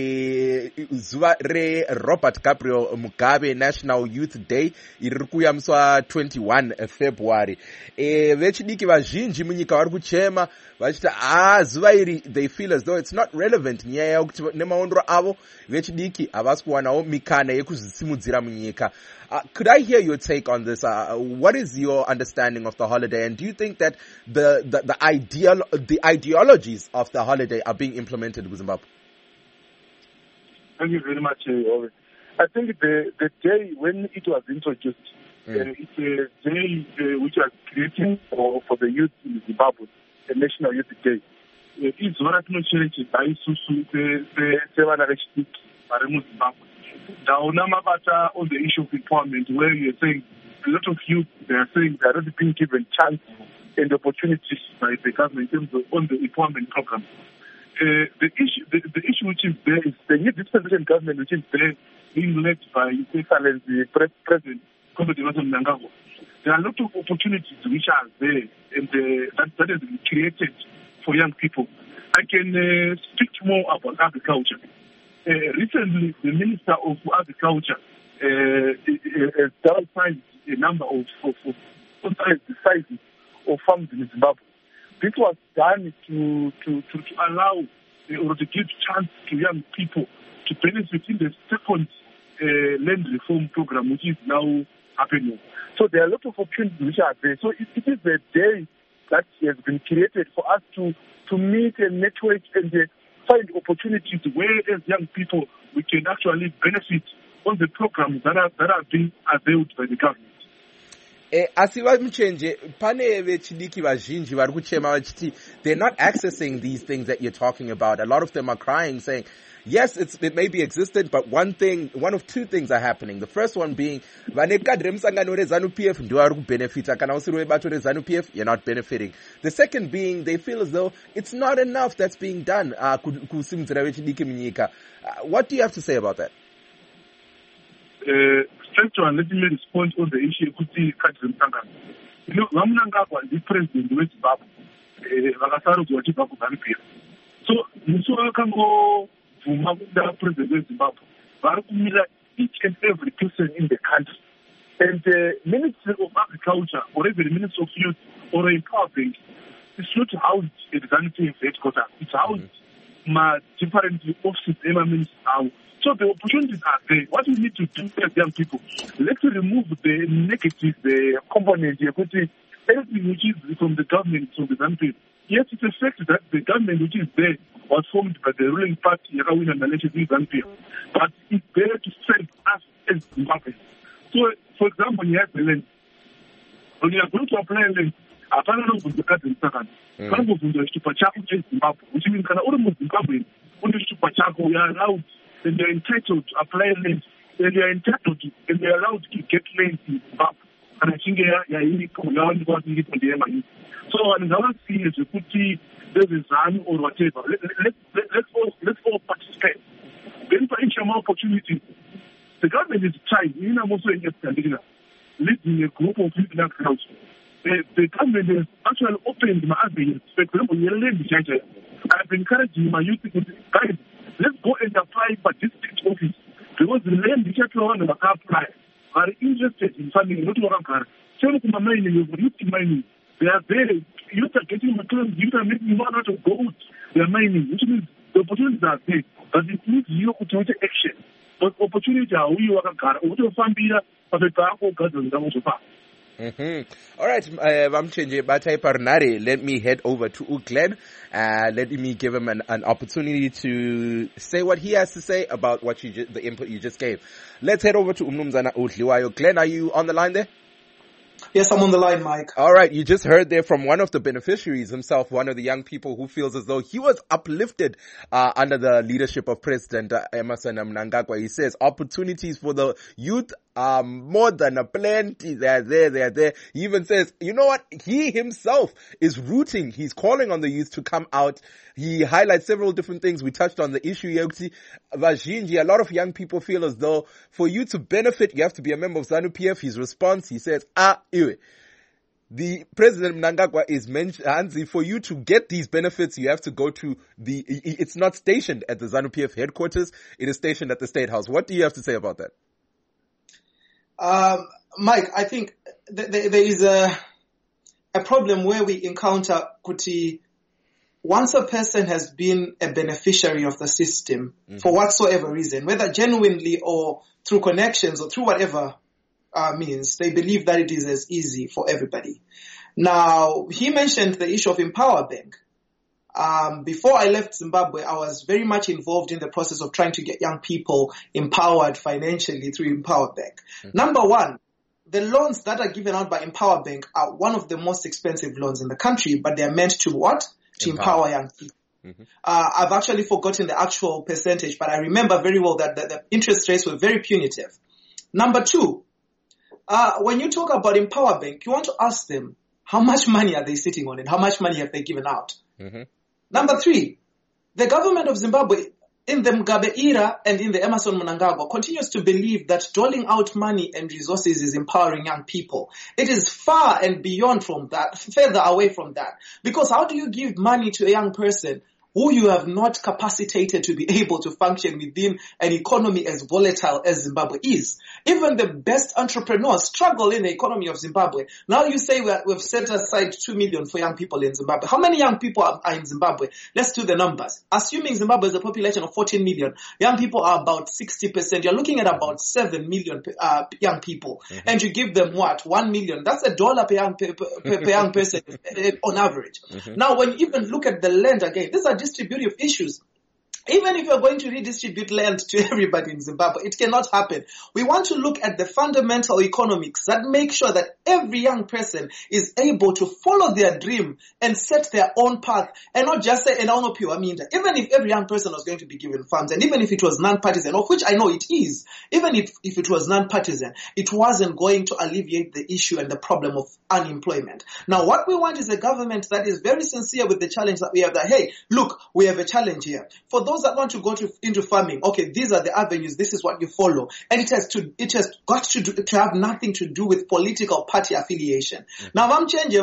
e zuva re Robert Gabriel Mugabe National Youth Day iri kuyamswa twenty-one February. E vechidiki vazhinji munyika vari kuchema vachita ah zuva iri they feel as though it's not relevant nyaya yokuti nemaondro avo vechidiki havasi kuwanawo mikana yekuzvisimudzira munyika. Uh, could I hear your take on this? Uh, what is your understanding of the holiday, and do you think that the the, the ideal the ideologies of the holiday are being implemented in Zimbabwe? Thank you very much, Owen. I think the the day when it was introduced, mm. uh, it's a day uh, which was created for, for the youth in Zimbabwe, the National Youth Day. It's one of the challenges by Susu, the seven of Zimbabwe. Now, Namabata on the issue of empowerment, where you're saying a lot of youth, they are saying they are not being given chance and opportunities by the government in terms of on the empowerment program. Uh, the issue, the, the issue which is there is the new dispensation government, which is there being led by His Excellency the President Comrade Emerson Mnangagwa. There are a lot of opportunities which are there and uh, that, that has been created for young people. I can uh, speak more about agriculture. Uh, recently, the Minister of Agriculture uh, has downsized a number of, of, of, of the sizes of farms in Zimbabwe. This was done to to, to, to allow uh, or to give chance to young people to benefit in the second uh, land reform program, which is now happening. So there are a lot of opportunities which are there. So it, it is a day that has been created for us to, to meet and network and uh, find opportunities where as young people we can actually benefit on the programs that are, that are being availed by the government. Eh, asi vamuchenje pane vechidiki vazhinji vari kuchema vachiti they're not accessing these things that you're talking about. A lot of them are crying, saying, yes, it's, it may be existent, but one thing, one of two things are happening. The first one being, vane kadhi remusangano reZANU-P F ndivo vari kubenefita, kana usiri webato reZANU-P F, you're not benefiting. The second being, they feel as though it's not enough that's being done uh, kusimudzira vechidiki munyika. Uh, what do you have to say about that? Uh, First one, let me respond on the issue of the country. You know, Ramunangagwa is the president of Zimbabwe. Vakasarudzwa vachibva kuZANU-P F. So, musi vakango bvuma kuda president weZimbabwe, vari kumira each and every person in the country. And the uh, Ministry of Agriculture, or even the Ministry of Youth, or Empowerment, it's not housed at ZANU-P F headquarters. It's housed in different offices, ministers. So the opportunities are there. What we need to do as young people, let's remove the negative the component. Anything which is from the government, from the country. Yes, it's a fact that the government which is there was formed by the ruling party, Yakawina Malaysia, but it's there to serve us as Zimbabwe. So, for example, you have the land. When you are going to apply land, apana novhunzika dzemsakani kana kuvhunzwa chitupa chako chezimbabwe, which means kana uri muzimbabwe une chitupa chako, you are allowed and they are entitled to apply land, and they are entitled to, and they are allowed to get land in Zimbabwe. And I think so and now see is put there's a ZANU or whatever. Let, let, let, let's all let's all participate. Then for each more opportunity, the government is trying, you know, also in Scandinavia, leading a group of people in council. The, the government has actually opened my avenues. For example, I've been encouraging my youth to guys, let's go and apply for district office, because the land which are on the apply are interested in funding, not what I'm going to mining, youth mining. They are there, youth are getting returns, youth are making money out of gold, they are mining, which means the opportunities are there, but it needs you to take action. But opportunities are we work on, we will find better, but the powerful government also far. Mm-hmm. All right, Vamchenje Batai Parnare, let me head over to Uglen. Uh, let me give him an, an opportunity to say what he has to say about what you ju- the input you just gave. Let's head over to Umnumzana Udliwayo. Glenn, are you on the line there? Yes, I'm on the line, Mike. All right, you just heard there from one of the beneficiaries himself, one of the young people who feels as though he was uplifted uh, under the leadership of President uh, Emmerson Mnangagwa. He says opportunities for the youth are more than a plenty. They're there, they're there. He even says, you know what? He himself is rooting. He's calling on the youth to come out. He highlights several different things. We touched on the issue, Yoksi. Vajinji, a lot of young people feel as though for you to benefit, you have to be a member of ZANU-P F. His response, he says, ah, iwe. The President Mnangagwa is mentioned, for you to get these benefits, you have to go to the, it's not stationed at the ZANU-P F headquarters, it is stationed at the State House. What do you have to say about that? Um, Mike, I think th- th- there is a, a problem where we encounter Kuti. Once a person has been a beneficiary of the system, mm-hmm. for whatsoever reason, whether genuinely or through connections or through whatever uh, means, they believe that it is as easy for everybody. Now, he mentioned the issue of Empower Bank. Um, before I left Zimbabwe, I was very much involved in the process of trying to get young people empowered financially through Empower Bank. Mm-hmm. Number one, the loans that are given out by Empower Bank are one of the most expensive loans in the country, but they are meant to what? To empower, empower young people. Mm-hmm. Uh, I've actually forgotten the actual percentage, but I remember very well that the, the interest rates were very punitive. Number two, uh, when you talk about Empower Bank, you want to ask them, how much money are they sitting on and how much money have they given out? Mm-hmm. Number three, the government of Zimbabwe in the Mugabe era and in the Emmerson Mnangagwa continues to believe that doling out money and resources is empowering young people. It is far and beyond from that, further away from that. Because how do you give money to a young person who you have not capacitated to be able to function within an economy as volatile as Zimbabwe is? Even the best entrepreneurs struggle in the economy of Zimbabwe. Now you say we are, we've set aside two million for young people in Zimbabwe. How many young people are, are in Zimbabwe? Let's do the numbers. Assuming Zimbabwe has a population of fourteen million, young people are about sixty percent. You're looking at about seven million uh, young people. Mm-hmm. And you give them what? one million. That's a dollar per young, per, per, per young person on average. Mm-hmm. Now when you even look at the land again, these are distributive issues. Even if you're going to redistribute land to everybody in Zimbabwe, it cannot happen. We want to look at the fundamental economics that make sure that every young person is able to follow their dream and set their own path and not just say, and I don't know, I mean, even if every young person was going to be given farms, and even if it was non-partisan, of which I know it is, even if, if it was non-partisan, it wasn't going to alleviate the issue and the problem of unemployment. Now, what we want is a government that is very sincere with the challenge that we have, that, hey, look, we have a challenge here. For those that want to go to, into farming, okay, these are the avenues, this is what you follow. And it has to, it has got to do, to have nothing to do with political party affiliation. Mm-hmm. Now,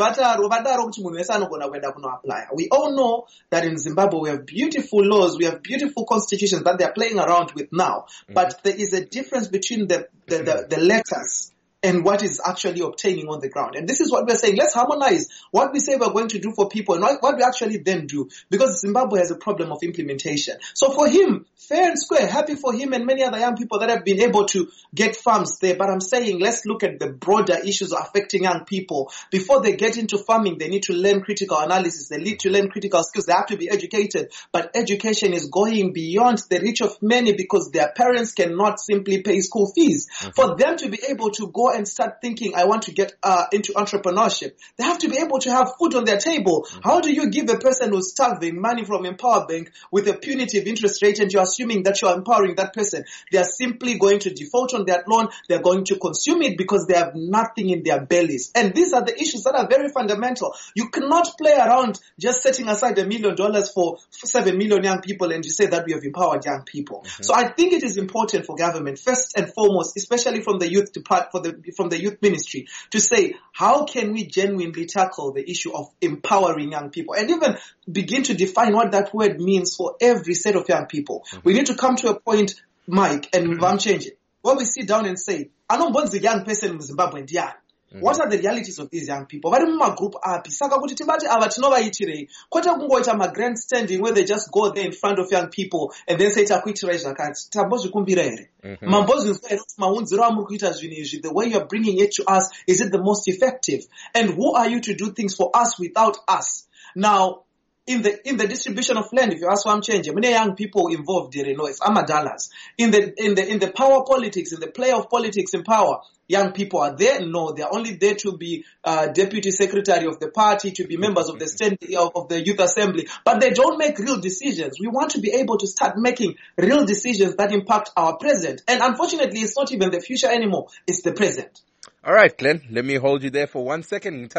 we all know that in Zimbabwe we have beautiful laws, we have beautiful constitutions that they're playing around with now. Mm-hmm. But there is a difference between the, the, the, the letters and what is actually obtaining on the ground. And this is what we're saying. Let's harmonize what we say we're going to do for people and what we actually then do. Because Zimbabwe has a problem of implementation. So for him, fair and square, happy for him and many other young people that have been able to get farms there. But I'm saying let's look at the broader issues affecting young people. Before they get into farming, they need to learn critical analysis. They need to learn critical skills. They have to be educated. But education is going beyond the reach of many because their parents cannot simply pay school fees. Mm-hmm. For them to be able to go and start thinking, I want to get uh, into entrepreneurship, they have to be able to have food on their table. Mm-hmm. How do you give a person who's starving money from Empower Bank with a punitive interest rate and you're assuming that you're empowering that person? They are simply going to default on that loan. They're going to consume it because they have nothing in their bellies. And these are the issues that are very fundamental. You cannot play around just setting aside a million dollars for seven million young people and you say that we have empowered young people. Mm-hmm. So I think it is important for government, first and foremost, especially from the youth depart for the from the youth ministry, to say, how can we genuinely tackle the issue of empowering young people and even begin to define what that word means for every set of young people. Mm-hmm. We need to come to a point, Mike, and mm-hmm. I'm changing, where we sit down and say, I don't want the young person in Zimbabwe and yeah. Mm-hmm. What are the realities of these young people? Vari muma group api saka kuti tibati ava tinovaitirei kwete kungoita magrandstanding where they just go there in front of young people and then say takuitirai zvakati tambozvikumbira here mambozvinzwa here kuti maunziro amuri kuita zvinhu izvi, the way you are bringing it to us, is it the most effective? And who are you to do things for us without us? Now, in the in the distribution of land, if you ask for change, many young people involved there, you know, it's Amadollars. In the in the in the power politics, in the play of politics in power, young people are there. No, they're only there to be uh, deputy secretary of the party, to be members of the stand, of, of the youth assembly, but they don't make real decisions. We want to be able to start making real decisions that impact our present. And unfortunately, it's not even the future anymore; it's the present. All right, Glenn, let me hold you there for one second.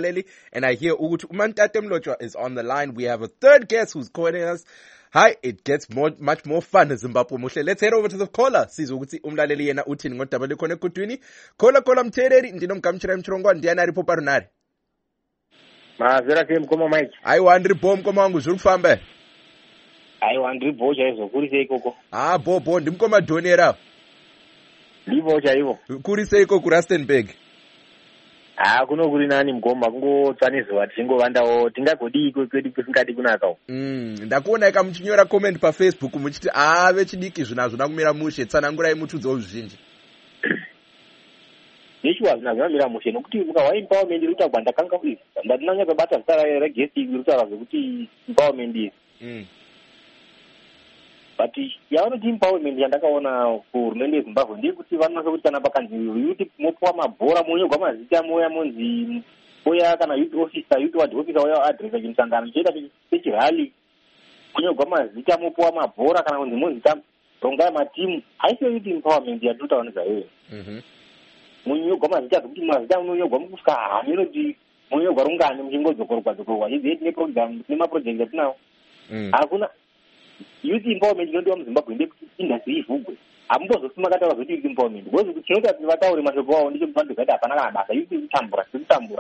And I hear Ugutu Umantate Mlotshwa is on the line. We have a third guest who's calling us. Hi, it gets more, much more fun in Zimbabwe. Let's head over to the caller. Sizoguti umlaleli yena uthini ngodabale khona kutwini. Caller caller mthereri ndinomgamchira mchirongwa ndiyana ari poparunari. Mazera ke mkoma Mike. Aiwa ndiri bom koma wangu zviri kufamba. Aiwa ndiri bocha izokurisa ikoko. Ah, bo bo ndimkoma donera. Livo chaivo. Kuri seiko ku Rustenburg. Ah, kuno kuri nani mgomba kungotsaniziwa tichingowandawo tingagodi iko kwedu kusingadi kunakawo. Mm, ndakuona ika muchinyora comment pa Facebook muchiti ah vechidiki zvina zvona kumira mushe tsanangurai mutudzo zvizhinji. Nechwa zvina zvamira mushe nokuti mukawa empowerment ruta gwanda kanga kuizi. Ndatinanya kubata zita regesti ruta kuti empowerment is. Mm. But yavanoti empowerment yandakaona kuhurumende yeZimbabwe ndeyekuti vanonasa kuti kana pakanzi youth mopuwa mabhora monyorwa mazita moya monzi oya kana youth officer youth ward officer oya adresa chimusangano choita chechirali monyorwa mazita mopuwa mabhora kana kunzi monzita rongai matimu haisiyo youth empowerment yatinotaura nezvayo. Monyorwa mazita zvekuti mazita monyorwa mukusvika hame inoti monyorwa rungane muchingodzokorwa dzokorwa izvi neprogram nemaproject atinawo hakuna youth empowerment inodiwa muZimbabwe ndekuti industry ivhugwe. Hamumbozosima kataura kuti youth empowerment because kuti chinoita kuti vataure mashoko avo ndechekuti kuti hapana kana basa youth kutambura sekutambura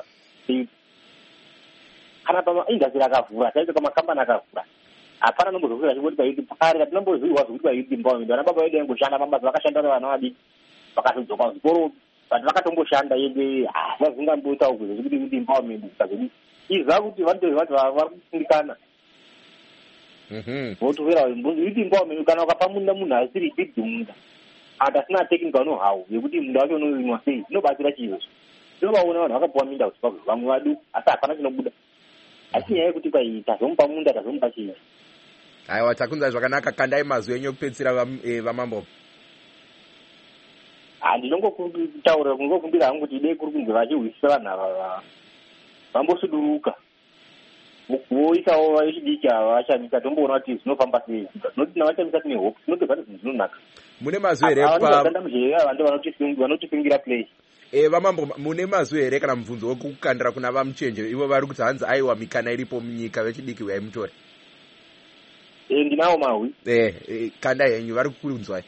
kana pamaindustry akavhura chaicho kamakambani akavhura hapana nombozosvika chingoti payouth kare katinambozviwa zvokuti payouth empowerment vana baba vedu vaingoshanda mabasa vakashanda vana vadiki vakatodzoka kuzvikoro but vakatomboshanda yende vazingamboitawo kuzo kuti youth empowerment ikazodi izva kuti vanototi vati vari kufundikana. Mhm. Votovera youth empowerment kana ukapa munda munhu asiri big munda atasina technical know how yekuti munda wacho unorimwa sei inobatsira chizvo tinovaona vanhu vakapuwa minda kuti pabve vamwe vadu asi hapana chinobuda asi nyaya yekuti pai tazomupa munda tazomupa chii Aiwa takunza zvakanaka kandai mazwi enyu okupedzisira vamambo. Handinongotaura kungokumbira hangu kuti idei kuri kunge vachihwisisa vanhu ava vambosuduruka voisawo vechidiki ava vachamisa tomboona kuti zvinofamba sei noti navachamisa tine hope tinotobva nezvinhu zvinonaka. Mune mazwi here vanoshanda muzvere ava ndo vanotifingira play. Eh vamambo mune mazwi here kana mubvunzo wokukandira kuna vamuchenje ivo vari kuti hanzi aiwa mikana iripo munyika vechidiki vaimutora? Eh ndinawo mahwi. Eh kanda yenyu vari kukunzwai.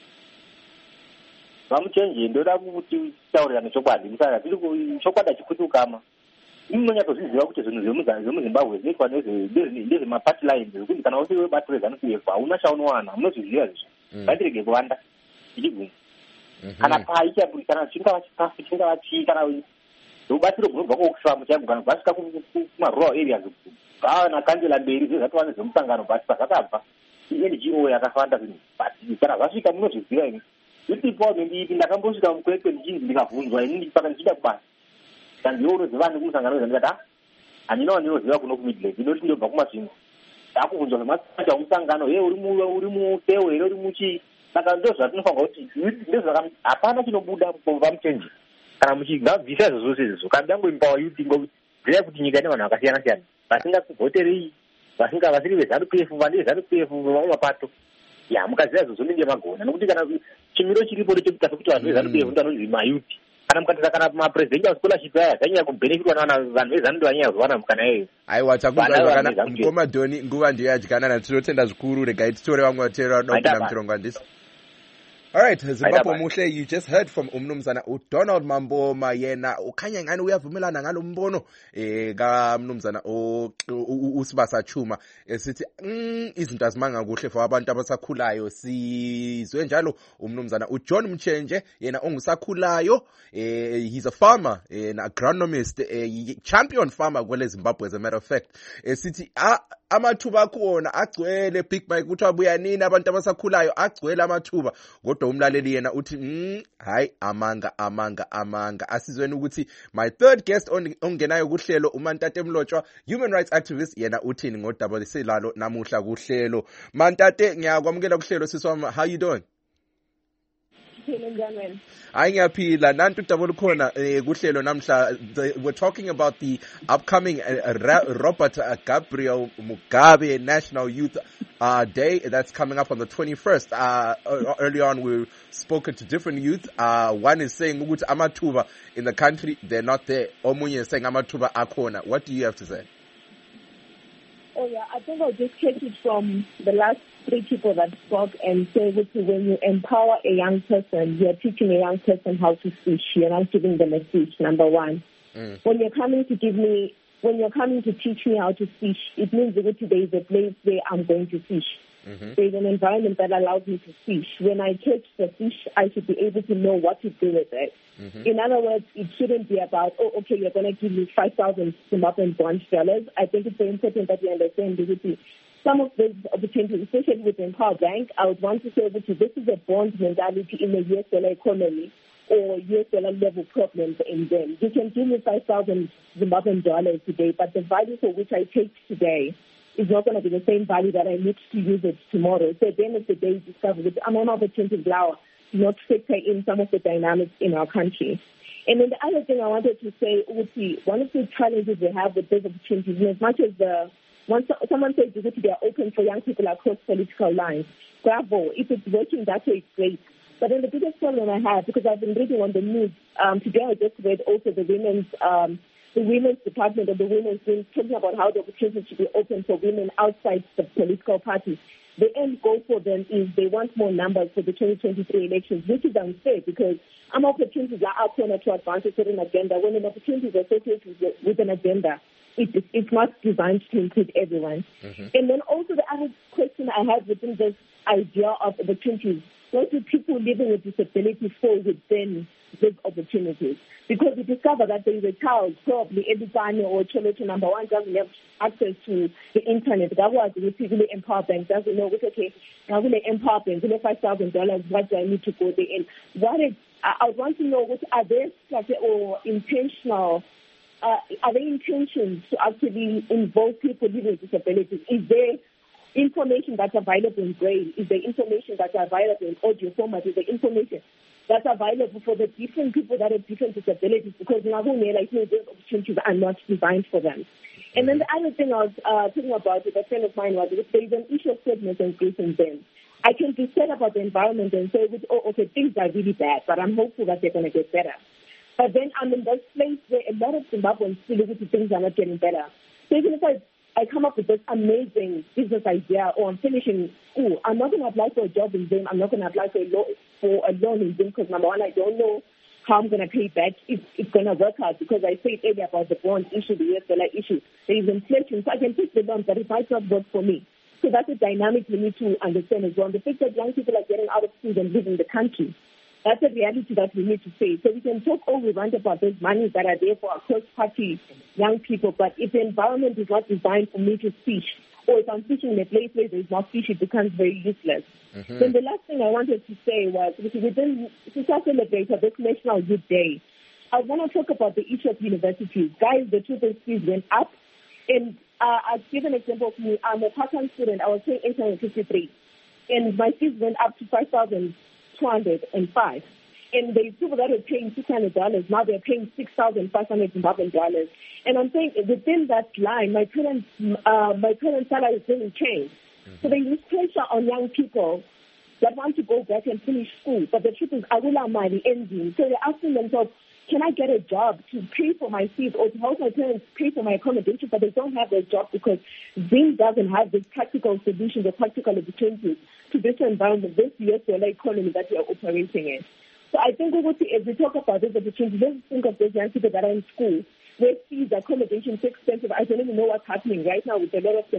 Vamuchenje ndoda kuti taurirane chokwadi musaka tiri chokwadi chikutukama. Inonyatozviziva kuti zvinhu zvemuzimbabwe zvinoitwa ndezvemaparty lines zvekuti kana usiri webato reZANU-P F hauna chaunowana munozviziva izvo. Ngatirege kuwanda tichiguma. Kana pai chaburikana chingava chikafu chingava chii kana rubatsiro runobva kuoxfam chaigona vasvika kumarural areas kana kanjela mberi zvezvatova nezvemusangano but pazvakabva N G O yakafanda zvinhu but kana zvasvika munozviziva ini kuti empowerment ipi ndakambosvika mukwekwe ndichinzi ndikabvunzwa ini paka ndichida kubasa kandiwo unoziva nekumusangano wezandikati ha handinawo ndinoziva kuno kumidland inoti ndobva kumasvingo ndakubvunzwa nemasacha omusangano ye uri muteo here uri muchii saka ndo zvatinofanira kuti ndezvaka hapana chinobuda vamuchenje kana muchingabvisa izvo zvose izvo kana ndangoimpawa youth ngokuti zviya kuti nyika ine vanhu vakasiyana siyana vasingavhoterei vasinga vasiri veZANU-P F vandi veZANU-P F vamwe mapato ya mukaziva izvo zvonenge magona nokuti kana chimiro chiripo ndechekuti kuti vanhu veZANU-P F ndanonzi mayouth kana mukatisa kana mapresidenti ascholarship aya zvanyanya kubhenefitwa navana vanhu vezanu ndovanyanya kuzowana mukana iyoyo. Aiwa takunzwa zvakanaka mukoma Dhoni nguva ndiyo yadyikanana tinotenda zvikuru regai titore vamwe vatero vanopinda muchirongo handisi. All right, Zimbabwe Muhle, you just heard from umnumzana uDonald Mamboma yena ukhanya ngani uyavumelana ngalo mbono eh ka mnumzana uSibasa Chuma esithi izinto azimanga kuhle for abantu abasakhulayo sizwe njalo umnumzana uJohn Mchenje yena ongusakhulayo eh he's a farmer an agronomist a champion farmer kwele Zimbabwe as a matter of fact esithi amathuba akhona agcwele Big Mike kuthi abuya nini abantu abasakhulayo agcwele amathuba kodwa umlaleli yena uthi mm, hayi amanga amanga amanga asizweni ukuthi my third guest ongenayo kuhlelo uMantate Mlotshwa human rights activist yena uthini ngodaba lesilalo namuhla kuhlelo. Mantate ngiyakwamukela kuhlelo siswami, how you doing? Hayi ngiyaphila nantu udaba olukhona kuhlelo namhla we're talking about the upcoming uh, Robert uh, Gabriel Mugabe National Youth uh, Day that's coming up on the twenty-first. Uh, early on we spoken to different youth. Uh, one is saying ukuthi amathuba in the country they're not there. Omunye is saying amathuba akhona. What do you have to say? Oh yeah, I think I'll just take it from the last three people that spoke and say that when you empower a young person, you're teaching a young person how to fish. You're not giving them a fish, number one. Mm. When you're coming to give me, when you're coming to teach me how to fish, it means that there is a place where I'm going to fish. Mm-hmm. There's an environment that allows me to fish. When I catch the fish, I should be able to know what to do with it. Mm-hmm. In other words, it shouldn't be about, oh, okay, you're going to give me five thousand Zimbabwean bond dollars. I think it's very important that we understand that some of these opportunities, especially with the Empower Bank, I would want to say that this is a bond mentality in the U S dollar economy or U S dollar level problems in them. You can give me five thousand Zimbabwean dollars today, but the value for which I take today is not going to be the same value that I need to use it tomorrow. So at the end of the day, discover that I'm on opportunity now to not factor in some of the dynamics in our country. And then the other thing I wanted to say, Uti, one of the challenges we have with these opportunities, as much as the once someone says that they are open for young people across political lines, bravo. If it's working that way, it's great. But then the biggest problem I have, because I've been reading on the news, um, today I just read also the women's um, the women's department of the women's wing talking about how the opportunities should be open for women outside the political parties. The end goal for them is they want more numbers for the twenty twenty-three elections, which is unfair because some opportunities are out there to advance a certain agenda. When an opportunity is associated with, with an agenda, it, it, it's not designed to include everyone. Mm-hmm. And then also the other question I have within this idea of opportunities, what do people living with disability fall within these opportunities? Because we discover that there is a child, probably Edipane or Choloto number one, doesn't have access to the internet. That was the really Empower Bank, doesn't know, okay, now will Empower Bank, will five thousand dollars, what do I need to go there? And what is, I would want to know, what are there or intentional, uh, are there intentions to actually involve people living with disabilities? Is there information that's available in braille? Is the information that's available in audio format? Is the information that's available for the different people that have different disabilities? Because now like, you know, those opportunities are not designed for them. And then the other thing I was uh, thinking about with a friend of mine was that there is an issue of sadness and grief in them. I can be sad about the environment and say, oh, okay, things are really bad, but I'm hopeful that they're going to get better. But then I'm in this place where a lot of Zimbabweans feel that things are not getting better. So even if I, I come up with this amazing business idea or I'm finishing school, I'm not going to apply for a job in Zim. I'm not going to apply for a, lo- for a loan in Zim because, number one, I don't know how I'm going to pay back if it's going to work out because I said earlier about the bond issue, the U S dollar issue. There is inflation, so I can take the loan, but it might not work for me. So that's a dynamic we need to understand as well. The fact that young people are getting out of school and leaving the country, that's a reality that we need to face. So we can talk all we want about those monies that are there for our cross-party young people, but if the environment is not designed for me to fish, or if I'm fishing in a place where there is no fish, it becomes very useless. Mm-hmm. Then the last thing I wanted to say was, within Sisa Celebrator, this National Youth Day, I want to talk about the issue of universities. Guys, the tuition fees went up, and uh, I'll give an example of me. I'm a part-time student. I was paying eight hundred fifty-three, and my fees went up to five thousand two hundred five. And the people that were paying six hundred dollars, now they're paying six thousand five hundred dollars. And I'm saying within that line, my parents' uh, my parents' salary didn't change. Mm-hmm. So there is pressure on young people that want to go back and finish school. But the truth is, I will have money ending. So they're asking themselves, can I get a job to pay for my fees or to help my parents pay for my accommodation? But they don't have a job because Zim doesn't have this practical solutions or practical opportunities to this environment, this U S dollar economy that we are operating in. So I think as we talk about this opportunity, let's think of those young people that are in school, where fees, accommodation is expensive. I don't even know what's happening right now with a lot of them.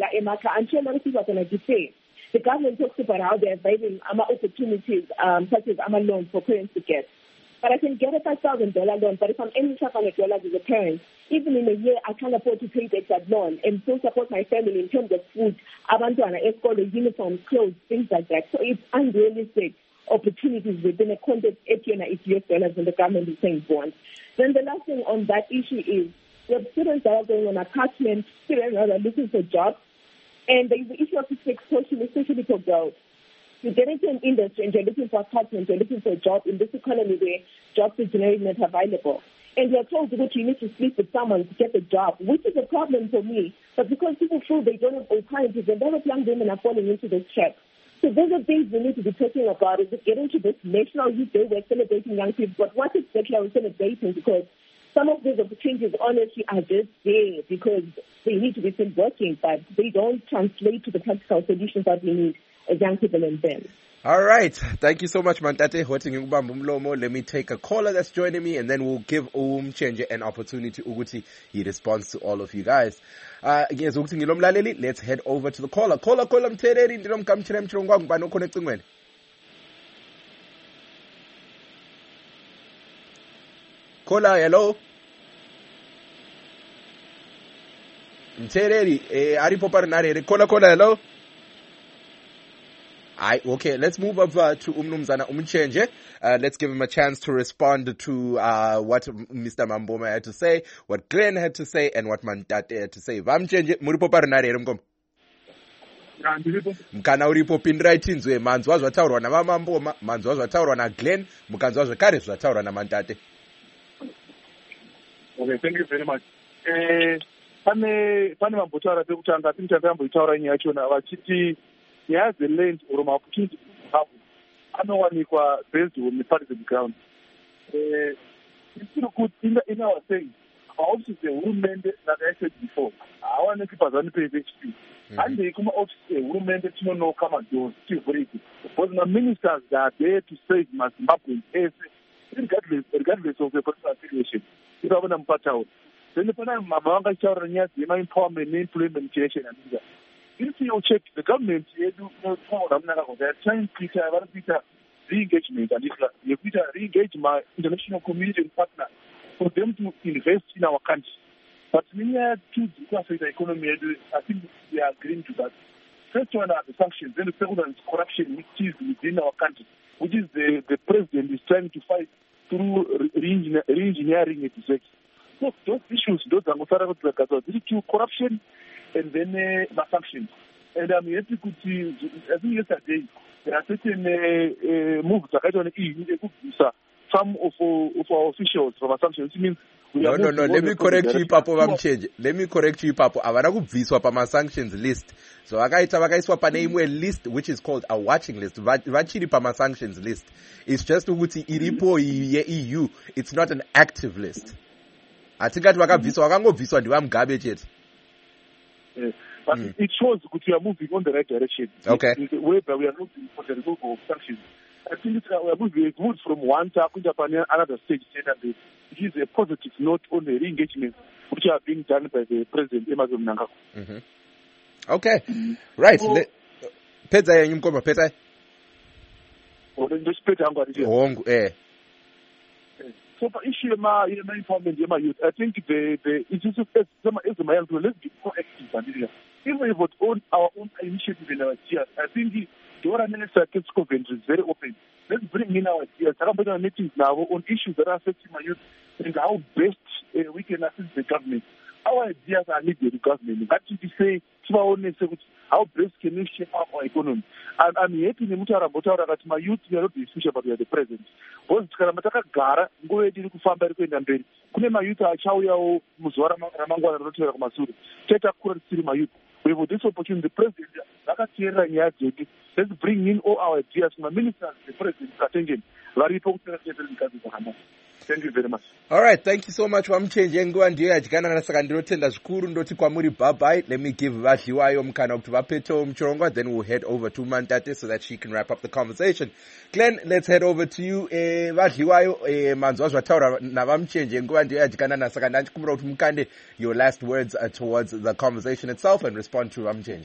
I'm sure a lot of people are going to be paid. The government talks about how they're providing opportunities um, such as a loan for parents to get. But I can get a five thousand dollars loan, but if I'm earning five hundred dollars as a parent, even in a year, I can't afford to pay back that loan and still support my family in terms of food, abantwana, escort, uniforms, clothes, things like that. So it's unrealistic opportunities within a context of it's U S dollars and the government is saying bonds. Then the last thing on that issue is we have students that are going on attachment, students that are looking for jobs, and there is the issue of exploitation, especially for girls. You get into an industry and you're looking for attachment, you're looking for a job in this economy where jobs are generally not available. And you're told that you need to sleep with someone to get the job, which is a problem for me. But because people feel they don't have alternatives, and a lot of young women are falling into this trap. So those are things we need to be talking about is getting to this National Youth Day. We're celebrating young people, but what exactly are we celebrating? Because some of those opportunities honestly are just there because they need to be still working, but they don't translate to the practical solutions that we need as young people in them. All right. Thank you so much, Mantate. Let me take a caller that's joining me, and then we'll give Umchenje an opportunity. Uguti, he responds to all of you guys. Uh, let's head over to the caller. Caller, caller, mtereri, ndilom kamchire mchirongwa, mbano connect ngwene. Caller, hello. Mtereri, eh, aripo parinare. Caller, caller, hello. I, okay, let's move over to Umnumzana Umchenje. Uh, let's give him a chance to respond to uh, what Mister Mamboma had to say, what Glenn had to say, and what Mantate had to say. Vamchenje, muripo parinare mkom. Mkana uripo pindira itinzwe, manzwa zvataurwa na Mamboma, manzwa zvataurwa na Glenn, mukanzwa zvakare zvataurwa na Mantate. Okay, thank you very much. Eh, pane pane mambotaura pekutanga timtanga yamboitaura nyaya yachona vachiti nyaya dzeland or maopportunity zimbabwe anowanikwa based on the partism ground. Uh, still good in, the, in our saying, our offices ehurumende, like I said before, hawaneki pazani pe H P. And they come office ehurumende tinono kama doors tivhuriki. Because the ministers that are there to save Zimbabweans, regardless, regardless of the personal situation. Ivavona mupatauro. Then the pana mama vanga chaura nyaya dzema empowerment employment creation and things. If you check the government, they are trying to re-engagement and re-engage my international community and partner for them to invest in our country. But many are too for the economy. I think we are agreeing to that. First one are the sanctions, then the second one is corruption, which is within our country, which is the, the president is trying to fight through re-engineering it. So those issues, those are two corruption and then uh, sanctions. and I'm happy to, I think yesterday, there are certain uh, uh, moves that I don't know, some of, uh, of our officials from assumption, which means we no, are no, no, let me correct you, Papo Vamchenje. Let me correct you, Papo. Avana kubviswa pama sanctions list. So vakaita vakaiswa pane imwe list which is called a watching list. Vachiri pama sanctions list. It's just ukuthi iripo ye E U. It's not an active list. Atingati vakabviswa vakangobviswa ndivamgabe chete. Yes. But mm. it shows that we are moving on the right direction. Okay. In the way that we are looking for the removal of sanctions. I think it's, uh, we are moving good from one to another stage. It is a positive note on the re-engagement which are being done by the President Emmerson Mnangagwa. Mm-hmm. Okay. Mm-hmm. Right. So, Le- Peta ya nyumkoma, Peta? Hongu, eh. So for issue of my empowerment of my youth, I think the the issues of my young people, let's be proactive. Even if we own our own initiative in our ideas, I think the Dora Minister Kids Coventry is very open. Let's bring in our ideas. I'm going to meetings now on issues that are affecting my youth and how best uh, we can assist the government. Our ideas are needed in government. That is to say, how best can we shape up our economy? And I'm happy that my youth, we are not the future, but we are the present. Because Karamataka Gara, go ahead to farm by the Queen Kune my youth are Chao Muzwara Ramangwa and Rotary Masuri. Take up current city my youth. We will this opportunity, the president, let's bring in all our ideas, my ministers, the president, Katengen, Varipo, Thank you very much. All right, thank you so much. Vamchenje nguva ndiyo yadikana kana saka ndirotenda zvikuru ndoti kwamuri bye bye. Let me give Vadliwayo mukana kuti vapeto muchirongwa, then we'll head over to Mantate so that she can wrap up the conversation. Glenn, let's head over to you. Eh, Vadliwayo, eh, manzwa zvataura navamchenje nguva ndiyo yadikana kana saka ndachikumbira kuti mukande your last words uh, towards the conversation itself and respond to Vamchenje.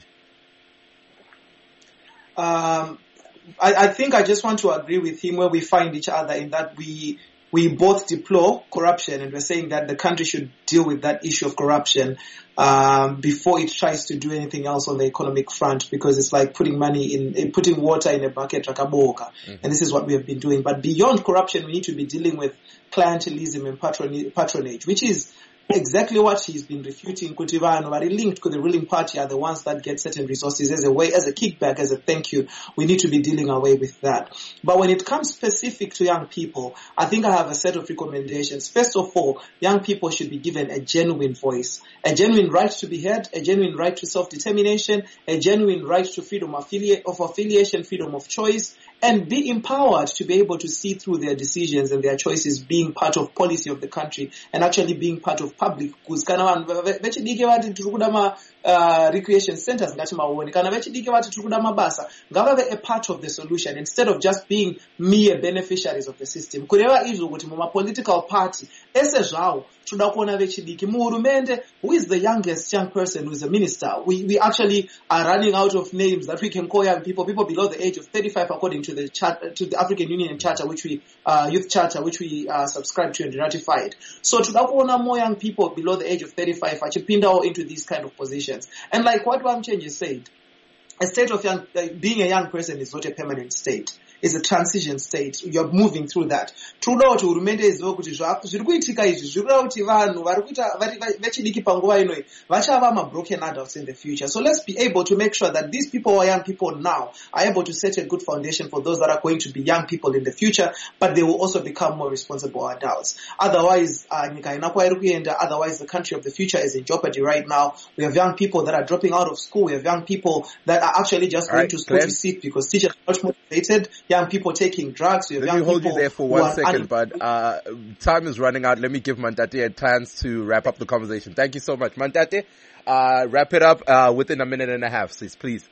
Um, I, I think I just want to agree with him where we find each other in that we We both deplore corruption, and we're saying that the country should deal with that issue of corruption um, before it tries to do anything else on the economic front, because it's like putting money in, in putting water in a bucket, rakaboka, mm-hmm. and this is what we have been doing. But beyond corruption, we need to be dealing with clientelism and patron- patronage, which is exactly what he's been refuting. Kutivano, very linked to the ruling party, are the ones that get certain resources as a way, as a kickback, as a thank you. We need to be dealing away with that. But when it comes specific to young people, I think I have a set of recommendations. First of all, young people should be given a genuine voice, a genuine right to be heard, a genuine right to self-determination, a genuine right to freedom of affiliation, freedom of choice, and be empowered to be able to see through their decisions and their choices being part of policy of the country and actually being part of public goods. Kana vanhu vechidiki vati tiri kuda ma uh, recreation centers ngati maone, kana vechidiki vati tiri kuda mabasa, ngavave a part of the solution instead of just being mere beneficiaries of the system. Kureva izvo kuti muma political party ese zvawo toda kuona vechidiki muhurumende. Who is the youngest young person who is a minister? We we actually are running out of names that we can call young people, people below the age of thirty-five, according to the chart, to the African Union Charter, which we uh, youth charter, which we uh, subscribe to and ratified. So toda kuona more young people below the age of thirty-five achipinda into these kind of positions. And like what Vamchenje said, a state of young, uh, being a young person is not a permanent state. It's a transition state. You're moving through that. Truda kuti hurumende izive kuti zviri kuitika izvi zvirikuda kuti vanhu vari kuita vechidiki panguva inoi vachava ma-broken adults in the future. So let's be able to make sure that these people who are young people now are able to set a good foundation for those that are going to be young people in the future, but they will also become more responsible adults. Otherwise, nyika ina kwairi kuenda, otherwise the country of the future is in jeopardy right now. We have young people that are dropping out of school. We have young people that are actually just going right, to school Glenn. to sit because teachers are much motivated. Young people taking drugs. Let me hold you there for one second, un- but uh, time is running out. Let me give Mantate a chance to wrap up the conversation. Thank you so much. Mantate, uh, wrap it up uh, within a minute and a half, please. please.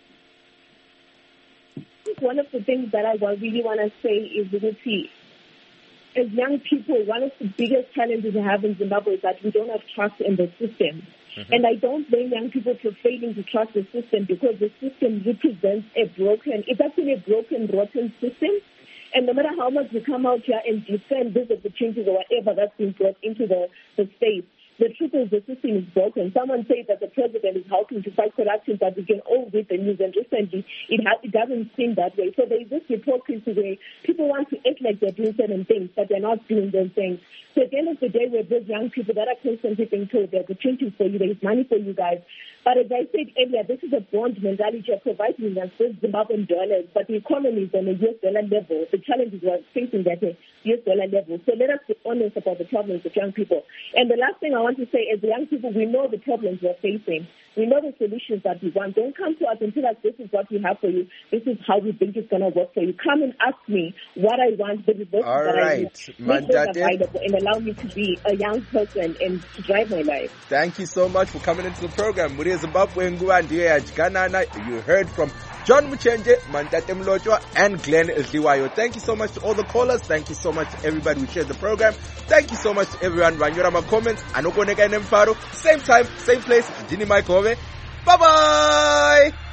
One of the things that I really want to say is that as young people, one of the biggest challenges we have in Zimbabwe is that we don't have trust in the system. Mm-hmm. And I don't blame young people for failing to trust the system because the system represents a broken, it's actually a broken, rotten system. And no matter how much we come out here and defend these opportunities or whatever that's been brought into the, the state, The truth is the system is broken. Someone said that the president is helping to fight corruption, but we can all read the news, and recently it, has, it doesn't seem that way. So there is this hypocrisy where people want to act like they're doing certain things, but they're not doing those things. So at the end of the day, we're those young people that are constantly being told there's opportunities for you, there's money for you guys. But as I said earlier, this is a bond mentality of providing us with Zimbabwean dollars, but the economy is on a U S dollar level. The challenges we're facing at a U S dollar level. So let us be honest about the problems of young people. And the last thing I want to say is, young people, we know the problems we're facing. We know the solutions that we want. Don't come to us and tell us this is what we have for you. This is how we think it's going to work for you. Come and ask me what I want. This is what All that right. I need. Make those available and allow me to be a young person and to drive my life. Thank you so much for coming into the program. Muri Zimbabwe Nguwa ndiye yajikanana. You heard from John Muchenje, Mantate Mlotshwa, and Glenn Dliwayo. Thank you so much to all the callers. Thank you so much to everybody who shared the program. Thank you so much to everyone. Ranyora my comments. Anokoneka Nemfaro. Same time, same place. Dini Mike Hove. Bye bye.